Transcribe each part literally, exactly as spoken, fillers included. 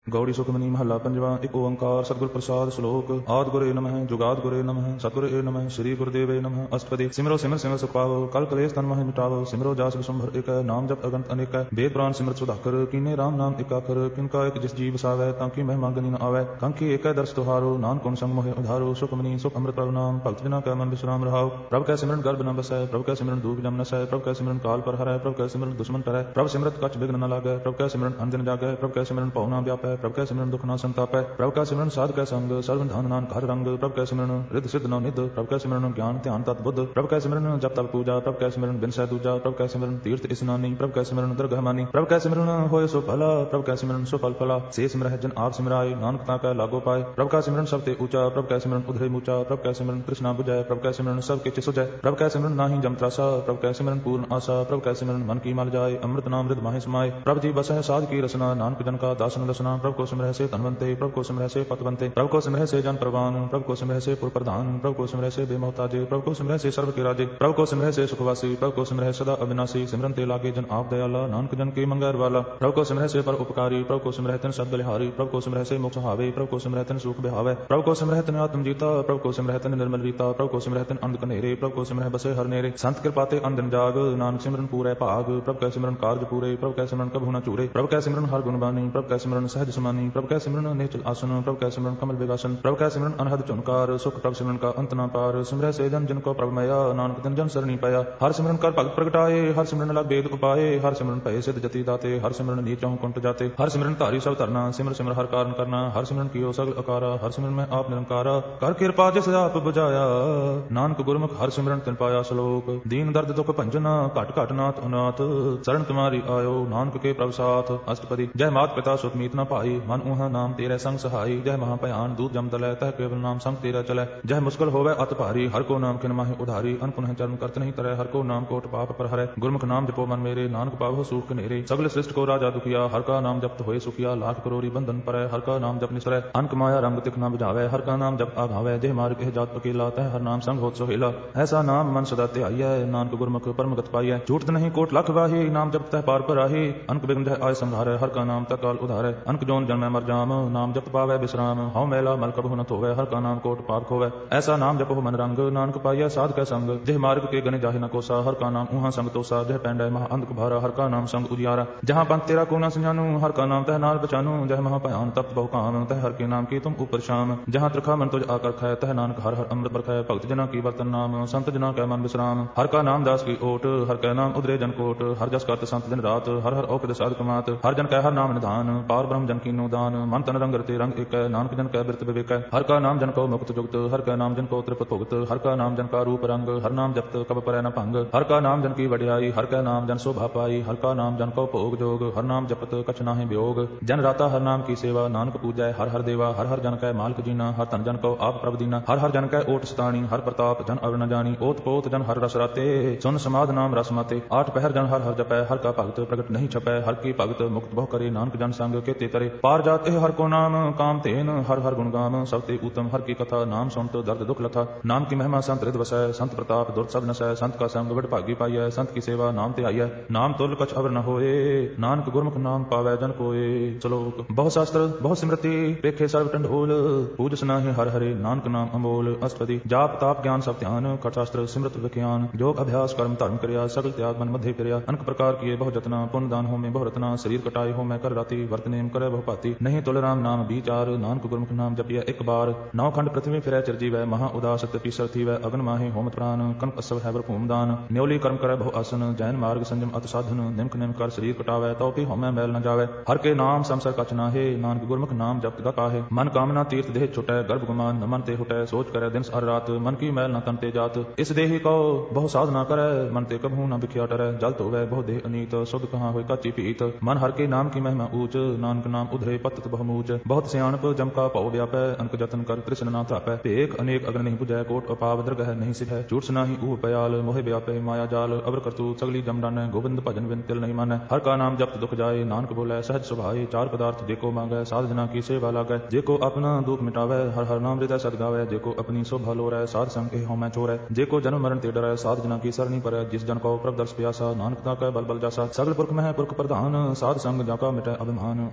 गौड़ी सुखमनी महला पंजवा। एक ओंकार सतगुर प्रसाद श्लोक। आद गुरे नमः जुगाद गुरे नमः सतगुरे नमः श्री गुरुदेवे नमः। अष्टपदी। सिमरो सिमर सिमर सुख पावो कल कलेश तन मह मिटावो। सिमरो जास विशुंभर एक नाम जप अगंत अनेक। वेद पुराण सिमरत सुधाकर कीने राम नाम एक आखर। किनका एक जिस जीव सावै ताकि मह मांगनी न आवै। कंकी एक दर्श तुहारो नान कुण संग मोहे उधारो। सुखमनी सुख अमृत प्रभु नाम भक्त जना कै मन विश्राम रहाओ। प्रभु कै सिमरन गर्भ न बसै प्रभु कै सिमरन दूब जम नसै। प्रभु कै सिमरन काल पर हरै प्रभु कै सिमरन दुश्मन टरै। प्रभु सिमरत कछ विघ्न न लागै प्रभु कै सिमरन अंजन जागै। प्रभु कै सिमरन पौ न व्यापै प्रभु कै सिमरन दुख न संतापै। प्रभु का सिमरन साध कै संग सर्व धन नानक हर रंग। प्रभु कै सिमरन रिद्ध सिद्ध नव निध। प्रभु कै सिमरन ज्ञान ध्यान तत् बुद्ध। प्रभु कै सिमरन जप तप पूजा। प्रभु कै सिमरन बिन सै दूजा। प्रभु कै सिमरन तीर्थ स्नानी। प्रभु कै सिमरन दरगह मानी। प्रभु कै सिमरन होय सो भला प्रभु कै सिमरन सो फल फला। से सिमरह जन आप सिमराय नानक ताकै लागो पाए। प्रभु का सिमरन सबते ऊंचा प्रभु कै सिमरन उधरे मूचा। प्रभु कै सिमरन तृष्णा बुझै प्रभु कै सिमरन सब किछ सुझै। प्रभु कै सिमरन नाहि जम त्रासा प्रभु कै सिमरन पूर्ण आशा। प्रभु कै सिमरन मन की मल जाय अमृत नाम रिद माहि समाय। प्रभु जी बसह साध की रसना नानक जन का दासन दसना। प्रभु को सिमरह से धनवंते प्रभु को सिमरह से पतवंते। प्रभु को सिमरह से जन प्रवान प्रभु को सिमरह से पुर प्रधान। प्रभु को सिमरह से बेमोहताजे प्रभु को सिमरह से सर्व के राजे। प्रभु को सिमरह से सुखवासी प्रभु को सिमरह सदा अविनाशी। सिमरन ते लागे जन आप दयाला नानक जन के मंगैर वाला। प्रभु को सिमरह से पर उपकारी प्रभु को सिमरह तिन सब बलिहारी। प्रभु को सिमरह से मोक्ष हावे प्रभु को सिमरह तिन सुख बिहावे। प्रभु को सिमरह तिन आत्म जीता प्रभु को सिमरह तिन निर्मल रीता। प्रभु को सिमरह तिन अंध कनेरे प्रभु को सिमरह बसे हर नेरे। संत कृपाते अंधन जाग नानक सिमरन पूरै भाग। प्रभु कै सिमरन कारज पूरे प्रभु कै सिमरन कभु न चूरे। प्रभु कै सिमरन हर गुण बानी प्रभु कै सिमरन सहज समानी। प्रभु कै सिमरन नेचल आसन प्रभु कै सिमरन कमल विगासन। प्रभु कै सिमरन अनहद चुनकार सुख प्रभु सिमरन का अंत न पार। सिमरह से जन जिनको प्रभु मया नानक तिन जन सरणी पाया। हर सिमरन कर भगत प्रगटाए हर सिमरन लग वेद उपाए। हर सिमरन भय सिद्ध जति दाते हर सिमरन नीचहु कुंट जाते। हर सिमरन धारी सब धरना सिमर सिमर हर कारण करना। हर सिमरन कियो सगल अकारा हर सिमरन में आप निरंकारा। कर कृपा जिस आप बुझाया नानक गुरमुख हर सिमरन तिन पाया श्लोक। दीन दर्द दुख भंजना घट घट नाथ अनाथ। शरण तुम्हारी आयो नानक के प्रभु साथ। अष्टपदी। जय मात पिता सुख मीत न पाई मन उहाँ नाम तेरे संग सहाई। जय महाभयान दूत जम तलै तह केवल नाम संग तेरा चलै। जय मुश्किल होवे अत भारी हर को नाम खिन माहि उधारी। अनपुन चरण करत नहीं तरह हर को नाम कोट पाप पर हरै। गुरमुख नाम जपो मन मेरे नानक पावो सुख नेरे। सगल सृष्टि को राजा दुखिया हर का नाम जपत होए सुखिया। लाख करोड़ी बंधन परै हर का नाम जप निसरै। अनक माया रंग तिख न बुझावै हर का नाम जप आघावै। जय मार्ग एह जात अकेला तह हर नाम संग होत सोहेला। ऐसा नाम मन सदा ध्याइयै नानक गुरमुख परम गत पाइयै। झूठत नहीं कोट लख वाही नाम जप तह पार पर आही। अनक बिघ्न जह आय संहारै हर का नाम तह काल उधारै। अनक जोन जन्मै मर जाम नाम जप पावै विश्राम। हौ मैला मल कबहु न धोवै हर का नाम कोट पाप खोवै। ऐसा नाम जपो मन रंग नानक पाइयै साध कै संग। जह मार्ग के गने जाहि न कोसा हर का नाम उहाँ संग तोसा। जह पैंडै महा अंधक भारा हर का नाम संग उजियारा। जहाँ पंथ तेरा को न संजानू हर का नाम तह नाल बचानू। जह महा भयान तप्त बहु काम तह हर के नाम की तुम ऊपर शाम। जहाँ त्रिखा मन तुझ आकर खै तह नानक हर हर अमृत बरखै। भक्त जना की बर्तन नाम संत जना कै मन विश्राम। हर का नाम दास की ओट हर कै नाम उदरे जन कोट। हर जस करत संत दिन रात हर हर औखद साधक मात। हर जन कै हर नाम निधान पार ब्रह्म जन कीनो दान। मन तन रंग रते रंग एक नानक जन कै बिरत विवेकै। हर का नाम जन को मुक्त जुगत हर का नाम जन को त्रिपत भुगत। हर का नाम जन का रूप रंग हर नाम जपत कब परै न भंग। हर का नाम जन की वड्याई हर का नाम जन शोभा पाई। हर का नाम जन को भोग जोग हर नाम जपत कछ नाहि वियोग। जन राता हर नाम की सेवा नानक पूजै हर हर देवा। हर हर जन कै मालक जीना हर तन जन को आप प्रभु दीना। हर हर जन कै ओट सताणी हर प्रताप जन अवर न जानी। ओत पोत जन हर रस राते सुन समाध नाम रस माते। आठ पहर जन हर हर जपै हर का भगत प्रगट नहीं छपै। हर की भगत मुक्त बहु करे नानक जन संग के ते तरे। पार जात एह हर को नाम काम तेन हर हर गुण गाम। सब ते उत्तम हर की कथा नाम सुनत दर्द दुख लथा। नाम की महिमा संत रिद वसै संत प्रताप दुर्त सब नसै। संत का संग बड़ भागी पाइयै संत की सेवा नाम ते आइयै। नाम तुल कछ अवर न होए नानक गुरमुख नाम पावै जन कोय। श्लोक। बहु शास्त्र बहु सिमृति पेखे सर्व टंडोल। पूजस नाहि हर हरे नानक नाम अमोल। अष्टपदी। जाप ताप ज्ञान सब ध्यान खट शास्त्र सिमृत विज्ञान। योग अभ्यास कर्म धर्म क्रिया सगल त्याग मन मध्य क्रिया। अनक प्रकार किए बहु जतना पुण्य दान होमे बहु रत्ना। शरीर कटाए हो मैं कर राति वर्त नेम करे बहु पाती। नहीं तुल राम नाम विचार नानक गुरमुख नाम जपिया एक बार। नौ खंड पृथ्वी फिरै चिरजीवै महा उदास तीसर थीवै। अगन माहे होमत प्राण कनक असव है भूम दान। न्योली कर्म करे बहु आसन जैन मार्ग संयम अत साधन। निमक निम कर शरीर कटावै तो भी होमै मैल न जावै। हर के नाम समसर कछ नाहे नानक गुरमुख नाम जपत गा पाहे। मन कामना तीर्थ देह छुटै गर्भ गुमान न मन ते हुटै। सोच करे दिन अर रात मन की मैल न तन ते जात। इस देही को बहु साधना करै मन ते कभू न बिख्या टरै। जल धोवै बहु देह अनीत शुद्ध कहाँ होय काची पीत। मन हर के नाम की महिमा ऊच नानक नाम उधरे पतत बहुमूच। बहुत सियाणप जम का पौ व्यापै अनक जतन कर तृष्ण ना थापै। भेख अनेक अग्न नहीं बुझै कोट अपाव दरगह नहीं सिधै। झूठ सुनाहि ऊह पयाल मोहे व्यापै माया जाल। अवर करतूत सगली जम डानै गोविंद भजन बिन तिल नहीं मानै। हर का नाम जपत दुख जाए नानक बोलै सहज सुभाए। चार पदार्थ जेको मांगै साध जना की सेवा लागै। जेको अपना दुख मिटावै हर हर नाम हृदय सद गावै। जेको अपनी शोभा लोरै साध संग ए होमै छोरै। जेको जन्म मरण ते डरै साध जना की सरणी परै। जिस जन को प्रभ दर्श प्यासा नानक ताकै बल बल जासा। सगल पुरख मह पुरख प्रधान साध संग जाका मिटै अभिमान। आपस को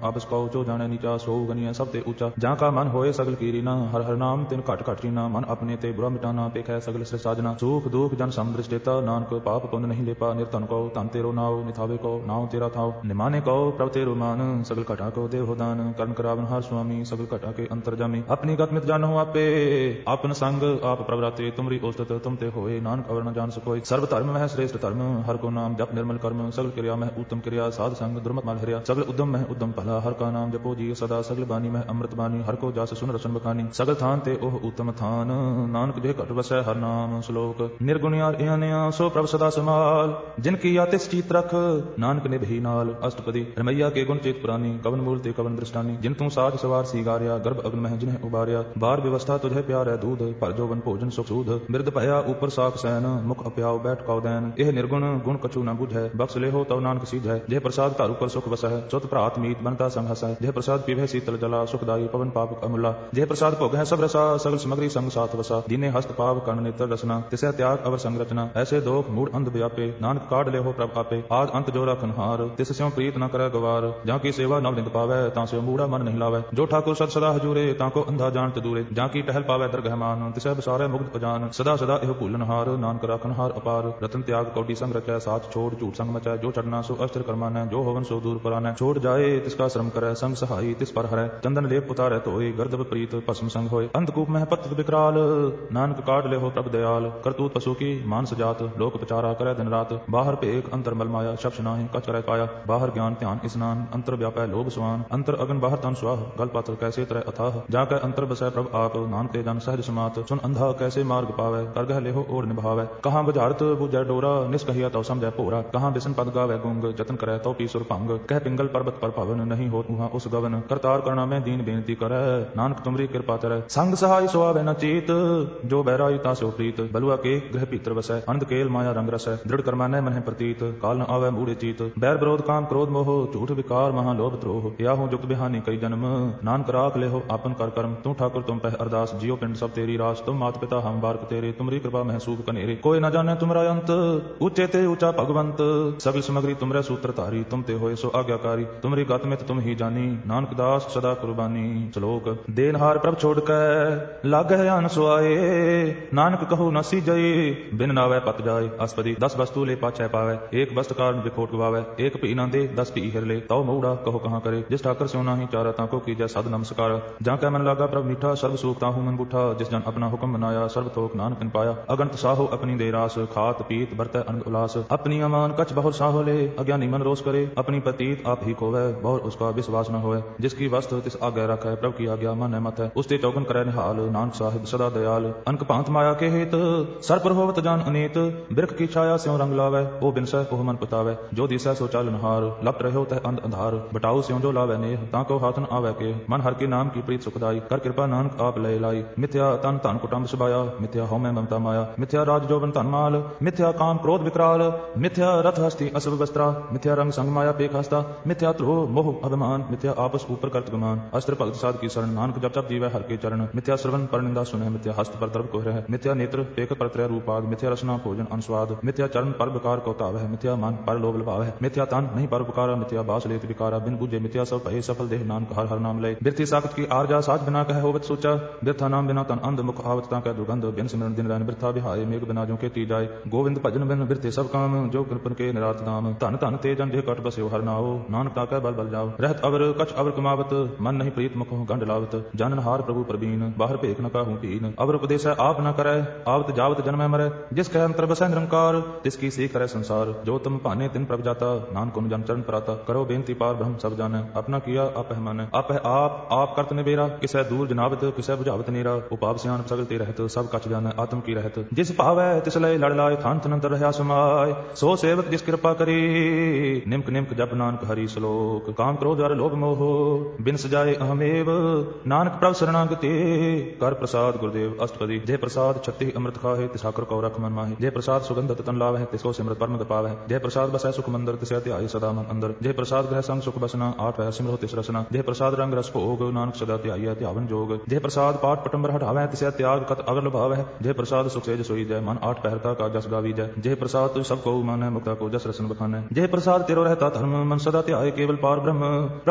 जो जाने नीचा सो गनिया सब ते ऊंचा जहाँ का मन होए सगल कीरीना हर हर नाम तिन घट घट रीना मन अपने ते बुरा मिटाना पेखै सगल श्रे साजना सुख दुख जन समदृश देता नानक पाप पुण्य नहीं लेपा निर्धन को तन तेरो नाव निथावे को नाव तेरा थाव निमाने को प्रभ तेरो मान सगल घटा को देव दान कर्ण करावन हर स्वामी सगल घटा के अंतर जामी अपनी गत मित जानो आपे आपन संग आप प्रवराते तुमरी औसत तुम ते होए नानक अवर न जान सकोय सर्व धर्म में श्रेष्ठ धर्म हर को नाम जप निर्मल कर्म सगल क्रिया में उत्तम क्रिया साध संग दुर्मत मल हरिया सगल उद्यम में उद्यम भला हर का नाम जपो जी सदा सगल बानी में अमृत बानी हर को जास सुन रसन बखानी सगल थान ते ओह उत्तम थान नानक जे घट बसै हर नाम श्लोक निर्गुणियार इयानिया सो प्रभ सदा समाल जिनकी यातिस चीत रख नानक निभही नाल अष्टपदी रमैया के गुण चेत पुरानी कवन मूल ते कवन दृष्टानी जिन तू साज सवार सीगारिया गर्भ अग्न में जिन्हें उबारिया बार व्यवस्था तुझे प्यार है दूध पर जोवन भोजन सुख सूध मृद भया ऊपर साख सैन मुख अप्याव बैठ काव दैन एह निर्गुण गुण कछु न बुझै बख्श ले हो तव नानक सीध है जय प्रसाद घर ऊपर सुख बसै सुत प्रात मीत बनता संग हसै जय प्रसाद पीवे शीतल जला सुखदाई पवन पाप अमुला जय प्रसाद भोग है सब रसा सगल समग्री संग साथ वसा दीने हस्त पाव कर्ण नेत्र रसना तिसै त्याग अवर संग रचना ऐसे दोख मूढ़ अंध व्यापे नानक काढ़ ले हो प्रभ आपे आज अंत जो रखन हार तिस स्यों प्रीत न करे गवार जहाँ की सेवा नव निंद पावै तां स्यों मूढ़ा मन नहीं लावै जो ठाकुर सद सदा हजूरे ताको अंधा जानत दूरे जहाँ की टहल पावै दरगह मान तिसै बसारे मुग्ध अजान सदा सदा एह भूलन हार नानक राखन हार अपार रतन त्याग कौटी संग रचै साथ छोड़ झूठ संग मचै जो चढ़ना सो अस्त्र करमानै जो होवन सो दूर परानै छोड़ जाए तिसका श्रम करे संग सहाई तिस पर हरै चंदन लेप उतारै धोए गर्दभ प्रीत भस्म संग होए अंधकूप में पत्त विकराल नानक काट ले हो प्रभ दयाल करतूत पशु की मानस जात लोक प्रचारा करे दिन रात बाहर पेक अंतर मल माया शब्द नाहि कच करे पाया बाहर ज्ञान ध्यान स्नान अंतर व्यापै लोभ स्वान अंतर अगन बाहर तन स्वाह गल पात्र कैसे तरह अथाह जाकै अंतर बसै प्रभ आप नानक ते जन सहज समात सुन अंधा कैसे मार्ग पावै करगह ले हो ओर निभावै कहाँ बुझारत बुझै डोरा निष्कहिया तव समझै भोरा कहाँ बिसन पद गावै गुंग जतन करे तव पी सुर भंग कह पिंगल पर्वत पर भवन नहीं हो उहाँ उस गवन करतार करना में दीन बेनती करे नानक तुमरी कृपा तरह संग सहाय सुहावे न चीत जो बैराई तासो प्रीत बलुआ के ग्रह भीतर बसै अंध केल माया रंग रसै दृढ़ कर्मानय मन प्रतीत काल न आवे मूढ़े चीत बैर विरोध काम क्रोध मोह झूठ विकार महा लोभ द्रोह या हूँ जुगत बिहानी कई जन्म नानक राख ले हो आपन कर कर्म तू ठाकुर तुम पह अरदास जियो पिंड सब तेरी रास तुम मात पिता हम बारक तेरे तुमरी कृपा महसूब कनेरे कोई न जाने तुमरा अंत ऊंचे ते ऊंचा भगवंत सगल समग्री तुमरे सूत्र धारी तुम ते होए सो आज्ञाकारी तुमरी गत में तुम ही जानी नानक दास सदा कुर्बानी श्लोक देनहार प्रभ छोड़ के लागे अन सुआए नानक कहो न सीजई बिन नावे पत जाए अस्पदी दस वस्तु ले पाछै पावे एक वस्त कारण विखोट गवावे एक पी न दे दस पी हिर ले तव मऊड़ा कहो कहाँ करे जिस ठाकर स्यों नाही चारा ताको कीजै सद नमस्कार जहाँ कै मन लागा प्रभ मीठा सर्व सूख ताहू मन बूठा जिस जन अपना हुक्म बनाया सर्व थोक नानक तिन पाया अगंत साहो अपनी दे रास खात पीत बरतै अनंद उलास अपनी अमान कछ बहुर साहो ले अज्ञानी मन रोष करे अपनी प्रतीत आप ही खोवै बहुर उसका विश्वास न होए जिसकी वस्तु तिस आज्ञा रखै प्रभु की आज्ञा मन मत है उसते चौगन करे निहाल नानक साहिब सदा दयाल अनक पांत माया के हेत सर पर होवत जान अनेत बिरख की छाया स्यों रंग लावै ओ बिनसै ओह मन पतावै जो दिसै सो चालन हार लपट रहो तह अंध अंधार बटाऊ स्यों जो लावै नेह ताको हाथन आवै के मन हर के नाम की प्रीत सुखदाई कर कृपा नानक आप लय लाई मिथ्या तन तन कुटुंब सुबाया मिथ्या हौ मैं ममता माया मिथ्या राज जोवन धन माल मिथ्या काम क्रोध विकराल मिथ्या रथ हस्ती असव वस्त्रा मिथ्या रंग संग माया पेख हस्ता मिथ्या द्रोह मोह अभिमान मिथ्या आपस ऊपर करत गुमान अस्त्र भगत साध की शरण नानक जप जप जीवै हर के चरण मिथ्या श्रवण पर निंदा सुने मिथ्या हस्त पर द्रव को रह मिथ्या नेत्र पेख पर त्रय रूपाग मिथ्या रसना भोजन अनुस्वाद मिथ्या चरण पर विकार को ताव है मिथ्या मन पर लोभ लभाव है मिथ्या तन नहीं पर उपकारा मिथ्या बास लेत विकारा बिन बुझे मिथ्या सब भय सफल देह नानक हर हर नाम लय बिरथी साखत की आरजा साज बिना कह होवत सोचा बिरथा नाम बिना तन अंध मुख आवत ता कह दुर्गंध बिन सिमरन दिन रैन बिरथा बिहाय मेघ बिना जो के ती जाय गोविंद भजन बिन बिरथे सब काम जो कृपन के निरात नाम धन धन ते जन जे कट बसे हर नाओ नानक ता कह बल बल जाओ रहत अवर कछ अवर कमावत मन नहीं प्रीत मुख गंड लावत जानन हार प्रभु प्रवीण बाहर भेख न काहू पीन अवर उपदेश आप न करे आवत जावत जन्म मरै जिस कह अंतर बसै निरंकार तिसकी सी करे संसार जो तुम पाने तिन प्रभ जाता नानक उन जन चरण प्राता करो बेनती पार ब्रह्म सब जाने अपना किया आप माने आप है आप आप करत निबेरा किसै दूर जनावत किसै बुझावत नेरा उपाप सियान सगल ते रहत सब कछ जाने आत्म की रहत जिस भावै तिस लय लड़ लाय थान तनंतर रहा समाय सो सेवक जिस कृपा करी निमक निमक जप नानक हरि श्लोक काम क्रोध और लोभ मोह बिन सजाए अहमेव नानक प्रभ शरणागति कर प्रसाद गुरुदेव अष्टपदी जय प्रसाद छत्ती अमृत खाहे तिसाकर कौ रख मन माहे जय प्रसाद सुगंधत तन लावै तिसको सिमरत परम पावै जय प्रसाद बसै सुख मंदिर तिसै ध्याई सदा मन अंदर जय प्रसाद ग्रह संग सुख बसना आठ वह सिमरो तिस रसना जय प्रसाद रंग रस भोग नानक सदा ध्याई ध्यावन जोग जय प्रसाद पाठ पटंबर हटावै तिसै त्याग कत अगर लुभावै जय प्रसाद सुख सेज सोई जय मन आठ पहरता का जस गावी जय जय प्रसाद तुझ सब को मानै मुक्ता को जस रसन बखानै जय प्रसाद तेरो रहता धर्म मन सदा ध्याय केवल पार ब्रह्म प्रभ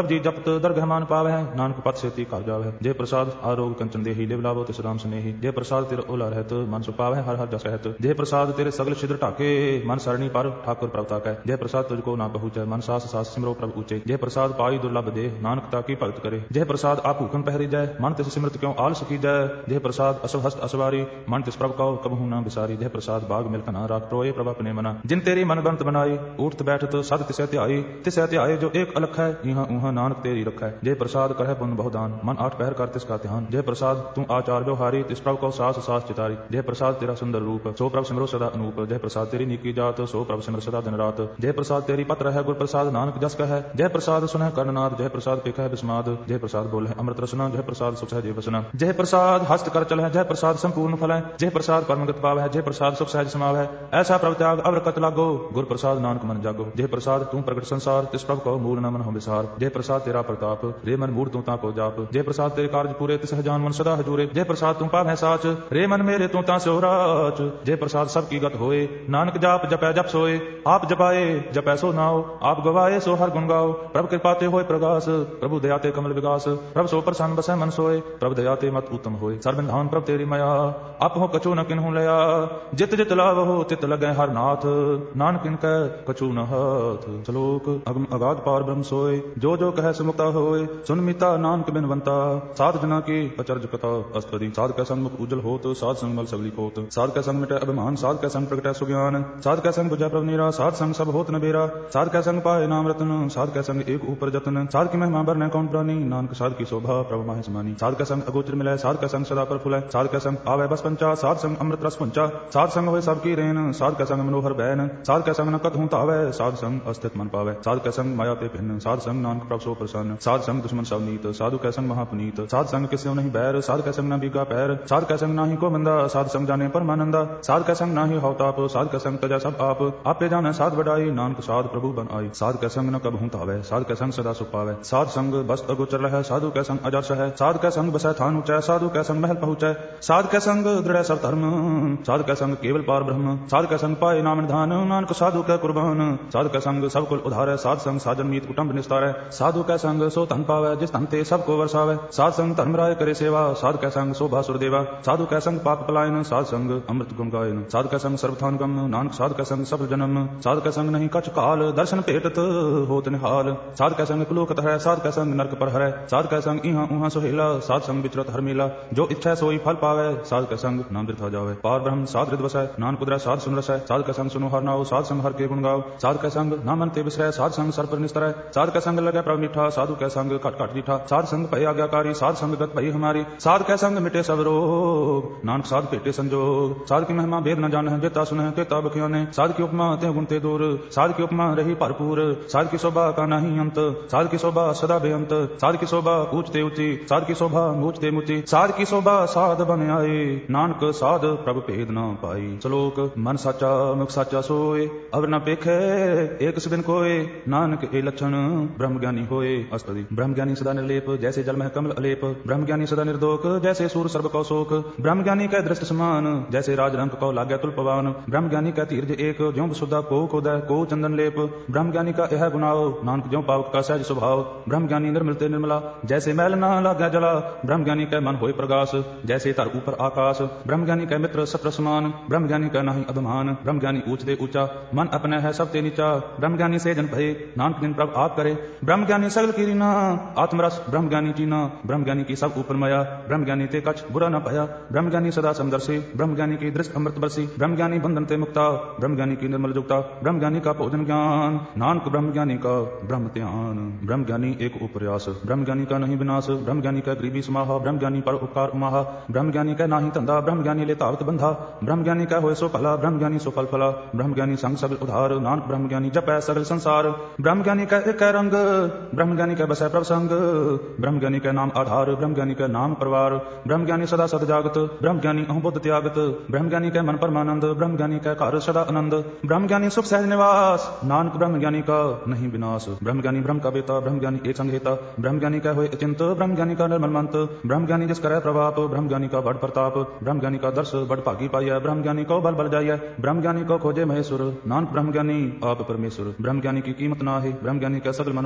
ਪ੍ਰਭ ਜੀ ਜਪਤ ਦਰਗਹਿ ਮਾਨ ਪਾਵੈ, ਨਾਨਕ ਪਤ ਸੇਤੀ ਘਰ ਜਾਵੈ। ਜੇ ਪ੍ਰਸਾਦ ਆਰੋਗ ਕੰਚਨ ਦੇਹੀ, ਲਿਵ ਲਾਵੋ ਤਿਸ ਰਾਮ ਸਨੇਹੀ। ਜੇ ਪ੍ਰਸਾਦ ਤੇਰੇ ਓਲਾ ਰਹਿਤ, ਮਨ ਸੁਪਾਵੈ ਹਰ ਹਰ ਜਸ ਰਹਿਤ। ਜੇ ਪ੍ਰਸਾਦ ਤੇਰੇ ਸਗਲ ਛਿਦਰ ਢਾਕੇ, ਮਨ ਸਰਣੀ ਪਰ ਠਾकुर ਪ੍ਰਭ ਤਾਕੈ। ਜੇ ਪ੍ਰਸਾਦ ਤੁਝ ਕੋ ਨਾ ਪਹੁੰਚੈ, ਮਨ ਸਾਸ ਸਾਸ ਸਿਮਰੋ ਪ੍ਰਭ ਊਚੇ। ਜੇ ਪ੍ਰਸਾਦ ਪਾਈ ਦੁਰਲਭ ਦੇਹ, ਨਾਨਕ ਤਾਕੀ ਭਗਤ ਕਰੇ। ਜੇ ਪ੍ਰਸਾਦ ਆਪ ਭੂਖਨ ਪਹਿਰੀਜੈ, ਮਨ ਤਿਸ ਸਿਮਰਤ ਕਿਉ ਆਲਸ ਕੀਜੈ। ਜੇ ਪ੍ਰਸਾਦ ਅਸਵ ਹਸਤ ਅਸਵਾਰੀ, ਮਨ ਤਿਸ ਪ੍ਰਭ ਕਉ ਕਬਹੂ ਨਾ ਵਿਸਾਰੀ। ਜੇ ਪ੍ਰਸਾਦ ਬਾਗ ਮਿਲਕ ਨਾ ਰਾਖ, ਪ੍ਰੋਏ ਪ੍ਰਭ ਆਪਣੇ ਮਨਾ। ਜਿਨ ਤੇਰੀ ਮਨ ਬੰਤ ਬਨਾਈ, ਊਠਤ ਬੈਠਤ ਸਦ ਤਿਸੈ ਧਿਆਈ। ਤਿਸੈ ਧਿਆਏ ਜੋ ਏਕ ਅਲਖ ਹੈ, ਇਹਾਂ ਊਹਾਂ ਨਾਨਕ ਤੇਰੀ ਰਖੈ। ਜੇ ਪ੍ਰਸਾਦ ਕਰਹਿ ਪੁੰਨ ਬਹੁਦਾਨ, ਮਨ ਆਠ ਪਹਿਰ ਕਰ ਤਿਸ ਕਾ ਧਿਆਨ। ਜੇ ਪ੍ਰਸਾਦ ਤੂੰ ਆਚਾਰ ਵਿਵਹਾਰੀ, ਤਿਸ ਪ੍ਰਭ ਕਉ ਸਾਸ ਸਾਸ ਚਿਤਾਰੀ। ਜੇ ਪ੍ਰਸਾਦ ਤੇਰਾ ਸੁੰਦਰ ਰੂਪ, ਸੋ ਪ੍ਰਭ ਸਿਮਰੋ ਸਦਾ ਅਨੂਪ। ਜੇ ਪ੍ਰਸਾਦ ਤੇਰੀ ਨੀਕੀ ਜਾਤ, ਸੋ ਪ੍ਰਭ ਸਿਮਰ ਸਦਾ ਦਿਨ ਰਾਤ। ਜੇ ਪ੍ਰਸਾਦ ਤੇਰੀ ਪਤ ਰਹਿ, ਗੁਰ ਪ੍ਰਸਾਦ ਨਾਨਕ ਜਸ ਕਹੈ। ਜੇ ਪ੍ਰਸਾਦ ਸੁਨਹਿ ਕਰਨਨਾਦ, ਜੇ ਪ੍ਰਸਾਦ ਪੇਖੈ ਬਿਸਮਾਦ। ਜੇ ਪ੍ਰਸਾਦ ਬੋਲਹਿ ਅੰਮ੍ਰਿਤ ਰਸਨਾ, ਜੇ ਪ੍ਰਸਾਦ ਸੁਖ ਸਹਿਜੇ ਵਸਨਾ। ਜੇ ਪ੍ਰਸਾਦ ਹਸਤ ਕਰ ਚਲਹਿ, ਜੇ ਪ੍ਰਸਾਦ ਸੰਪੂਰਨ ਫਲੈ। ਜੇ ਪ੍ਰਸਾਦ ਪਰਮਗਤ ਪਾਵੈ, ਜੇ ਪ੍ਰਸਾਦ ਸੁਖ ਸਹਿਜ ਸਮਾਵੈ। ਐਸਾ ਪ੍ਰਭ ਤਿਆਗ ਅਵਰ ਕਤ ਲਾਗੋ, ਗੁਰ ਪ੍ਰਸਾਦ ਨਾਨਕ ਮਨ ਜਾਗੋ। ਜੇ ਪ੍ਰਸਾਦ ਤੂੰ ਪ੍ਰਗਟ ਸੰਸਾਰ, ਤਿਸ ਪ੍ਰਭ ਕਉ ਮੂਲ ਨ ਮਨ ਹੋ ਵਿਸਾਰ। ਜੇ ਪ੍ਰਸਾਦ ਤੇਰਾ ਪ੍ਰਤਾਪ, ਰੇ ਮਨ ਮੂੜ ਤੂੰ ਤਾਂ ਕੋ ਜਾਪ। ਜੇ ਪ੍ਰਸਾਦ ਤੇਰੇ ਕਾਰਜ ਪੂਰੇ, ਤਿਸ ਹਜਾਨ ਮਨ ਸਦਾ ਹਜੂਰੇ। ਜੇ ਪ੍ਰਸਾਦ ਤੂੰ ਪਾਵੈ ਸਾਚ, ਰੇ ਮਨ ਮੇਰੇ ਤੂੰ ਤਾਂ ਸਿਉ ਰਾਚ। ਜੇ ਪ੍ਰਸਾਦ ਸਭ ਕੀ ਗਤ ਹੋਏ, ਨਾਨਕ ਜਾਪ ਜਪੈ ਜਪ ਸੋਏ। ਆਪ ਜਪਾਏ ਜਪੈ ਸੋ ਨਾਉ, ਆਪ ਗਵਾਏ ਸੋ ਹਰ ਗੁਣ ਗਾਓ। ਪ੍ਰਭ ਕਿਰਪਾ ਤੇ ਹੋਏ ਪ੍ਰਗਾਸ, ਪ੍ਰਭु दया ते कमल विगास। प्रभ सो प्रसन्न बसै मन सोए, प्रभ दया ते मत उत्तम होए। सर्वधान प्रभ तेरी माया, आप हो कछु न किन्हु लया। जित जित लाभ हो तित लगै हर नाथ, नानक इनकै कछु न हाथ। श्लोक अगम अगाध पार ब्रह्म सोए, जो जो कह सुमुक्ता होए। सुन मीता नानक बिनवंता, साध जना की अचरज कथा। अस्तपदी साध कै संग मुख उज्जवल होत, साध संग मल सगली पोत। साध कै संग मिटै अभिमान, साध कै संग प्रगटै सुज्ञान। साध कै संग बुझै प्रभ नीरा, साध संग सब होत न बेरा। साध कै संग पाए नाम रतन, साध कै संग एक ऊपर जतन। साध की महिमा बरनै कौन प्राणी, नानक साध की शोभा प्रभ माहि समानी। साध कै संग अगोचर मिलै, साध कै संग सदा पर फुलै। साध कै संग आवै बस पंचा, साध संग अमृत रस पुंचा। साध संग होए सब की रेन, साध कै संग मनोहर बैन। साध कै संग न कत हूँ तावै, साध संग अस्थित मन पावै। साध कै संग माया ते भिन्न, साध संग नानक प्रभ सो प्रसन्न। साध संग दुश्मन सब नीत, साधु कै संग महापुनीत। साध संग किस्यो नहीं बैर, साध कै संग न बीगा पैर। साध कै संग नाही को मंदा, साध संग जाने परमानंदा। साध कै संग नाही हव ताप, साध कै संग तजै सब आप। आपे जानै साध बड़ाई, नानक साध प्रभु बन आई। साध कै संग न कब हूँ तावै, साध कै संग सदा सुख पावै। साध संग बस अगोचर रहै, साधु कै संग अजर सहै। साध कै संग बसै थान ऊंचै, साधु कै संग महल पहुँचै। साध कै संग दृढ़ सब धर्म, साध कै संग केवल पार ब्रह्म। साध कै संग पाए नाम निधान, नानक साधु कै कुर्बान। साध कै संग सब कुल उधारै, साध संग साजन मीत कुटुंब निस्तारै। साधु कै संग सो धन पावै, जिस धन ते सब को वरसावै। साध संग धर्म राय करे सेवा, साध कै संग शोभा सुरदेवा। साधु कै संग पाप पलायन, साध संग अमृत गुण गायन। साध कै संग सर्वथान गम, नानक साध कै संग सफल जन्म। साध कै संग नहीं कछ काल, दर्शन भेटत होत निहाल। साध कै संग कुलोकत है, साध कै संग नरक पर हरै। साध कै संग इहाँ उहाँ सोहेला, साध संग विचरत हर मेला। जो इच्छा सोई फल पावै, साध कै संग नाम वृथा जावै। पार ब्रह्म साध हृद बसै, नानक उदरै साध सुन रसै। साध कै संग सुनो हर नाउ, साध संग हर के गुण गाओ। साध कै संग नाम ते बिसरै, साध संग सर पर निस्तरै। साध कै संग लगै प्रभ मीठा, साधु कै संग घट घट दीठा। साध संग भय आज्ञाकारी, साध संग गत भई हमारी। साध कै संग मिटे सब रोग, नानक साध भेटे संजोग। साध की महिमा भेद न जानह, जेता सुनह तेता बखियाने। साध की उपमा ते गुण ते दूर, साध की उपमा रही भरपूर। साध की शोभा का नहीं अंत, साध की शोभा सदा बेअंत। साध की शोभा ऊंच ते ऊंची, साध की शोभा मूच ते मुची। साध की शोभा साध बन आए, नानक साध प्रभ भेद न पाई। श्लोक मन साचा मुख साचा सोए, अवर न पेखे एक सुबिन कोय। नानक ए लक्षण ब्रह्म ज्ञानी होए। अस्तपदी ब्रह्म ज्ञानी सदा निर्लेप, जैसे जल में कमल अलेप। ब्रह्म ज्ञानी सदा निर्दोक, जैसे सूर सर्व कौ शोक। ब्रह्म ज्ञानी कै दृष्ट समान, जैसे राजरंक कौ लाग्य तुल पवान। ब्रह्म ज्ञानी कै धीरज एक, ज्यों सुधा को कोदय को चंदन लेप। ब्रह्म ज्ञानी का यह गुनाओ, नानक ज्यों पावक का सहज स्वभाव। ब्रह्म ज्ञानी निर्मल ते निर्मला, जैसे मैल ना लाग्या जला। ब्रह्म ज्ञानी कै मन होए प्रगास, जैसे तर ऊपर आकाश। ब्रह्म ज्ञानी कै मित्र सत्र समान, ब्रह्म ज्ञानी कै नाही अभिमान। ब्रह्म ज्ञानी ऊंच ते ऊंचा, मन अपने है सब ते नीचा। ब्रह्म ज्ञानी से जन भय, नानक दिन प्रभ आप करे। ब्रह्म ज्ञानी सगल की रीना, आत्मरस ब्रह्म ज्ञानी चीना। ब्रह्म ज्ञानी की सब ऊपर माया, ब्रह्म ज्ञानी ते कछ बुरा न पाया। ब्रह्म ज्ञानी सदा समदर्शी, ब्रह्म ज्ञानी की दृष्ट अमृत बरसी। ब्रह्म ज्ञानी बंधन ते मुक्ता, ब्रह्म ज्ञानी की निर्मल जुक्ता। ब्रह्म ज्ञानी का भोजन ज्ञान, नानक ब्रह्म ज्ञानी का ब्रह्म ध्यान। ब्रह्म ज्ञानी एक उपरयास, ब्रह्म ज्ञानी का नहीं विनाश। ब्रह्म ज्ञानी का गरीबी समाहा, ब्रह्म ज्ञानी पर उपकार उमाहा। ब्रह्म ज्ञानी का नाही धंधा, ब्रह्म ज्ञानी ले तावत बंधा। ब्रह्म ज्ञानी का होए सो भला, ब्रह्म ज्ञानी सो फल फला। ब्रह्म ज्ञानी संग सगल उधार, नानक ब्रह्म ज्ञानी जपै सगल संसार। ब्रह्म ज्ञानी का एक रंग, ब्रह्म ज्ञानी का बसै प्रभ संग। ब्रह्म ज्ञानी का नाम आधार, ब्रह्म ज्ञानी का नाम परवार। ब्रह्म ज्ञानी सदा सद जागत, ब्रह्म ज्ञानी अहं बुद्ध त्यागत। ब्रह्म ज्ञानी का मन परमानंद, ब्रह्म ज्ञानी का घर सदा आनंद। ब्रह्म ज्ञानी सुख सहज निवास, नानक ब्रह्म ज्ञानी का नहीं विनाश। ब्रह्म ज्ञानी ब्रह्म का बेता, ब्रह्म ज्ञानी एक संग हेता। ब्रह्म ज्ञानी का होए अचिंत, ब्रह्म ज्ञानी का निर्मल मंत। ब्रह्म ज्ञानी जिस करे प्रभाप, ब्रह्म ज्ञानी का बड़ प्रताप। ब्रह्म ज्ञानी का दर्श बड़ भागी पाइया, ब्रह्म ज्ञानी को बल बल जाइया। ब्रह्म ज्ञानी को खोजे महेश्वर, नानक ब्रह्म ज्ञानी आप परमेश्वर। ब्रह्म ज्ञानी की कीमत ना है, ब्रह्म ज्ञानी का सगल मन माहे।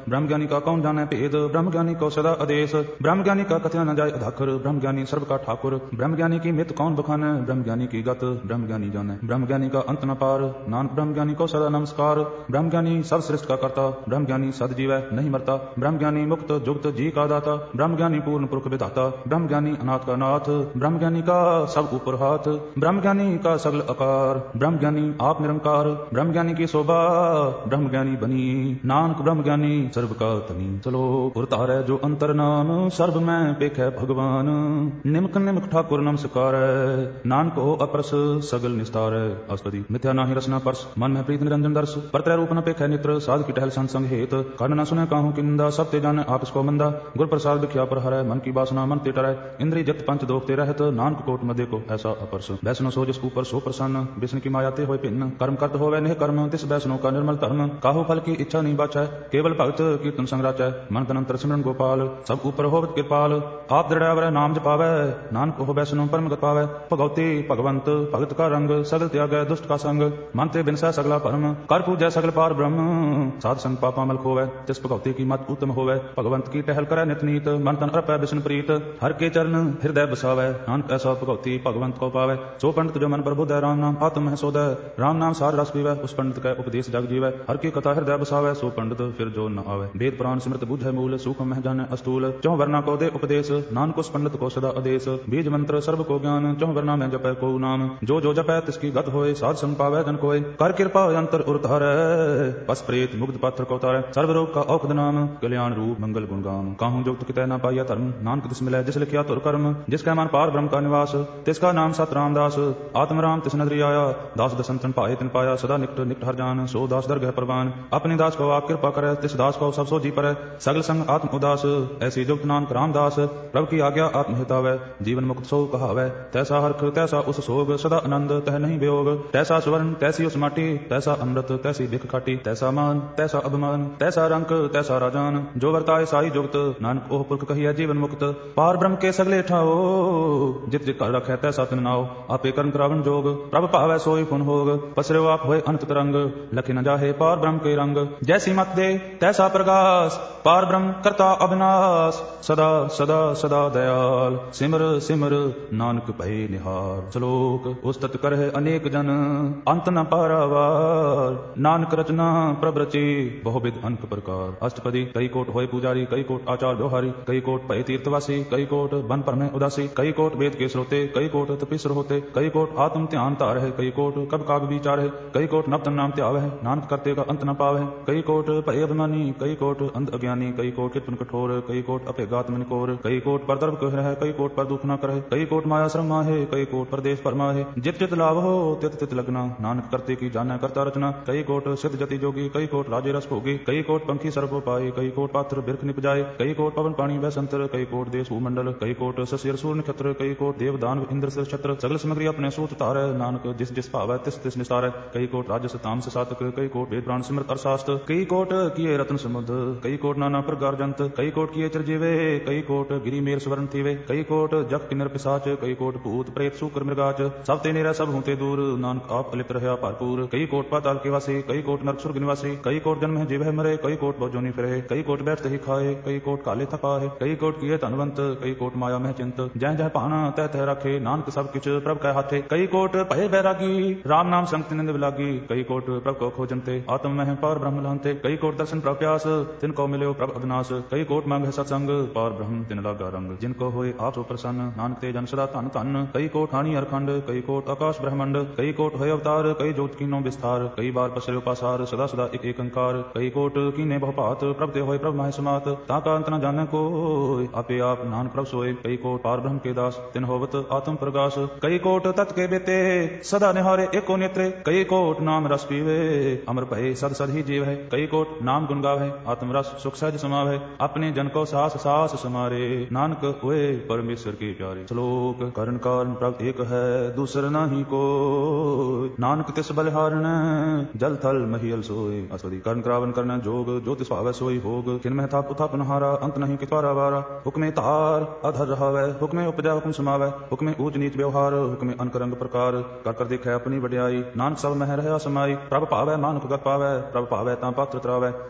ब्रह्म ज्ञानी का कौन जाने भेद, ब्रह्म ज्ञानी को सदा आदेश, ब्रह्म ज्ञानी का कथया न जाए अधाखर, ब्रह्म ज्ञानी सर्व का ठाकुर, ब्रह्म ज्ञानी की मित कौन बखाने, ब्रह्म ज्ञानी की गत ब्रह्म ज्ञानी जाने, ब्रह्म ज्ञानी का अंत न पार, नानक ब्रह्म ज्ञानी को सदा नमस्कार, ब्रह्म ज्ञानी सब सृष्ट का करता, ब्रह्म ज्ञानी सद जीव नहीं मरता, ब्रह्म ज्ञानी मुक्त जुक्त जी का दाता, ब्रह्म ज्ञानी पूर्ण पुरुष विधाता, ब्रह्म ज्ञानी अनाथ का नाथ, ब्रह्म ज्ञानी का सब ऊपर हाथ, ब्रह्म ज्ञानी का सगल आकार, ब्रह्म ज्ञानी आप निरंकार, ब्रह्म ज्ञानी की शोभा ब्रह्म ज्ञानी बनी, नानक ब्रह्म ज्ञानी सर्व का तनी। चलो उतारे जो अंतर नाम, सर्व में पेख है भगवान, निमक निमक ठाकुर नमस्कार, नानक हो अपरस सगल निस्तार। अस्तुति मिथ्या नाही रसना परस, मन में प्रीत निरंजन दर्श, परत्रय रूप न पेख है नेत्र, साध की टहल संग संग हेत, कर्ण न सुने काहू की निंदा, सब ते जाने आप इसको मंदा, गुर प्रसाद बिख्या पर हरै, मन की बासना मन ते टरै, इंद्रिय जत पंच दोखते रहत, नानक कोट मध्य को ऐसा अपरस। बैसनो सो जिस ऊपर सो प्रसन्न, विष्णु की माया ते होय भिन्न, कर्म करत होवे नेह कर्म, तिस बैसनो का निर्मल धर्म, काहू फल की इच्छा नहीं बाचै, केवल भगत कीर्तन संग राचै, मन तन अंतर सिमरन गोपाल, सब ऊपर होवत कृपाल, आप दृढ़ नाम जपावै, नानक हो बैसनो परम गत पावै, भगवती भगवंत भगत का रंग, सगल त्यागै दुष्ट का संग, मन ते बिनसै सगला परम, कर पूजै सगल पार ब्रह्म, साध संग पापा मल खोवै, तिस भगवती की मत उत्तम होवै, भगवंत की टहल करै नित नीत, मन तन अर्पै विष्णु प्रीत, हर के चरण हृदय बसावै, नानक ऐसा भगवती भगवंत को पावै, सो पंडित जो मन प्रबुद्ध है, राम नाम आत्म है सोदै, राम नाम सार रस पीवै, उस पंडित का उपदेश जग जीवै, हर की कथा हृदय बसावै, सो पंडित फिर जो न आवै, वेद पुराण सिमृत बुझै मूल, सूक्ष्म मह जाने अस्तूल, चौं वर्णा को दे उपदेश, नानक उस पंडित को सदा आदेश, बीज मंत्र सर्व को ज्ञान, चौं वर्णा में जपै को नाम, जो जो जपै तिसकी गत होय, साध संग पावै जन कोय, कर कृपा अंतर उरतारै, पस प्रेत मुग्ध पात्र को तारै, सर्व रोग का औषध नाम, कल्याण रूप मंगल गुणगान, काहू जुक्त कितै न पाइया धर्म, नानक तिस मिलै जिस लिखिया तुर कर्म, जिसका मन पार ब्रह्म का निवास, तिसका नाम सत रामदास, आत्म राम तिस नदरी आया, दास दसंतन पाए तिन पाया, सदा निकट निकट हर जान, सो दास दरगह प्रवान, अपने दास को आप कृपा करे, तिस दास को सब सो जी परै, सगल संग आत्म उदास, ऐसी जुक्त नानक रामदास, प्रभु की आज्ञा आत्म हितावै, जीवन मुक्त सो कहावै, तैसा हर्ष तैसा उस सोग, सदा आनंद तह नहीं वियोग, तैसा सुवर्ण तैसी उस माटी, तैसा अमृत तैसी भिख खाटी, तैसा मान तैसा अभिमान, तैसा रंक तैसा राजान, जो वर्ताए साई जुगत, नानक ओह पुरख कहिया जीवन मुक्त, पार ब्रह्म के सगले ठाओ, जित जित कर रखै तैसा तिन नाओ, आपे कर्म करावन जोग, प्रभ पावै सोई पुन होग, पसरे आप होए अनंत तरंग, लखे न जाहे पार ब्रह्म के रंग, जैसी मत दे तैसा प्रकाश, पार ब्रह्म करता अविनाश, सदा सदा सदा दयाल, सिमर सिमर नानक भय निहार। श्लोक उस्तत करह अनेक जन, अंत न पारावार, नानक रचना प्रभ रची, बहुविध अनक प्रकार। अष्टपदी कई कोट होए पुजारी, कई कोट आचार व्यवहारी, कई कोट पय तीर्थवासी, कई कोट वन पर में उदासी, कई कोट वेद के श्रोते, कई कोट तपिस्र होते, कई कोट आत्म ध्यान तार है, कई कोट कब काग विचार है, कई कोट नवतन नाम त्याव है, नानक करते का अंत न पाव है, कई कोट पय अभिमानी, कई कोट अंध अज्ञानी, कई कोट कीर्तन कठोर, कई कोट अपेगात मन कोर, कई कोट पर दर्भ कह है, कई कोट पर दुख न करे, कई कोट माया श्रम है, कई कोट परदेश परमा है, जित जित लाभ हो तित तित लगना, नानक करते की जाना करता रचना, कई कोट सिद्ध जति जोगी, कई कोट राजे रस भोगी, कई कोट पंखी सर्व पाए, कई कोट पात्र बिरख निपजाए, कई कोट पवन पानी वह संतर, कई कोट देश भूमंडल, कई कोट शशि सूर्य नक्षत्र, कई कोट देव दानव इंद्र सिर छत्र, सगल सामग्री अपने सूत तारै, नानक जिस जिस भाव तिस तिस निसारै, कई कोट राजस तामस सातक, कई कोट वेद प्राण सिमरत अर्थशास्त्र, कई कोट किए रत्न समुद्र, कई कोट नाना प्रकार जंत, कई कोट किए चिरजीवे, कई कोट गिरी मेर स्वर्ण थीवे, कई कोट जग किन्नर पिशाच, कई कोट भूत प्रेत शूकर मृगाच, सब ते निरा सब हूते दूर, नानक आप अलिप्त रहा भरपूर, कई कोट पाताल के वासी, कई कोट नरक सुर्ग निवासी, कई कोट जन्म है जीव है मरे, कई कोट भोजोनी फिरे, कई कोट बैठते ही खाए, कई कोट काले थका है, कई कोट किए धनवंत, कई कोट माया में चिंत, जह जह पाना तह तह रखे, नानक सब किछ प्रभ कै हाथे, कई कोट भय बैरागी, राम नाम संग तिनंद विलागी, कई कोट प्रभ को खोजनते, आत्म में पार ब्रह्म लानते, कई कोट दर्शन प्रभ प्यास, तिनको मिले प्रभ अविनाश, कई कोट मांग है सत्संग, पार ब्रह्म तिन लागा रंग, जिनको होए आप सो प्रसन्न, नानक ते जन सदा धन धन, कई कोट हानि अरखंड, कई कोट आकाश ब्रह्मंड, कई कोट होए अवतार, कई जोत कीनो विस्तार, कई बार पसरे पासार, सदा सदा एक एक अंकार, कई कोट कीने बहुपात, प्रभ ते होए प्रभ माहे समात, ताका अंत न जाने को, आपे आप नानक प्रभ सोए, कई कोट पार ब्रह्म के दास, तिन होवत आत्म प्रकाश, कई कोट तत् के बेते, सदा निहारे एको नेत्रे, कई कोट नाम रस पीवे, अमर भय सद सद ही जीव है, कई कोट नाम गुण गावे, आत्म रस सुख सहज समावे, अपने जन को सास सास समारे, नानक होए परमेश्वर के प्यारे। श्लोक करण कारण प्रभ एक है, दूसर नाही को, नानक तिस बलिहारण, जल थल महियल सोए। अस्तुति कर्ण करावन करना जोग, जो तिस भावै सोई भोग, किन में था पुथा पुनहारा, अंत नहीं कितवारा वारा, हुक्मे तार अधर रहावै, हुक्मे उपजा हुक्म समावै, हुक्मे ऊच नीच व्यवहार, हुक्मे अनकरंग प्रकार, कर कर देखे अपनी वड्याई, नानक सब मह रहा समाई, प्रभ पावै मानुख गत पावै, प्रभ पावै ता पात्र त्रावै, प्रभ पावै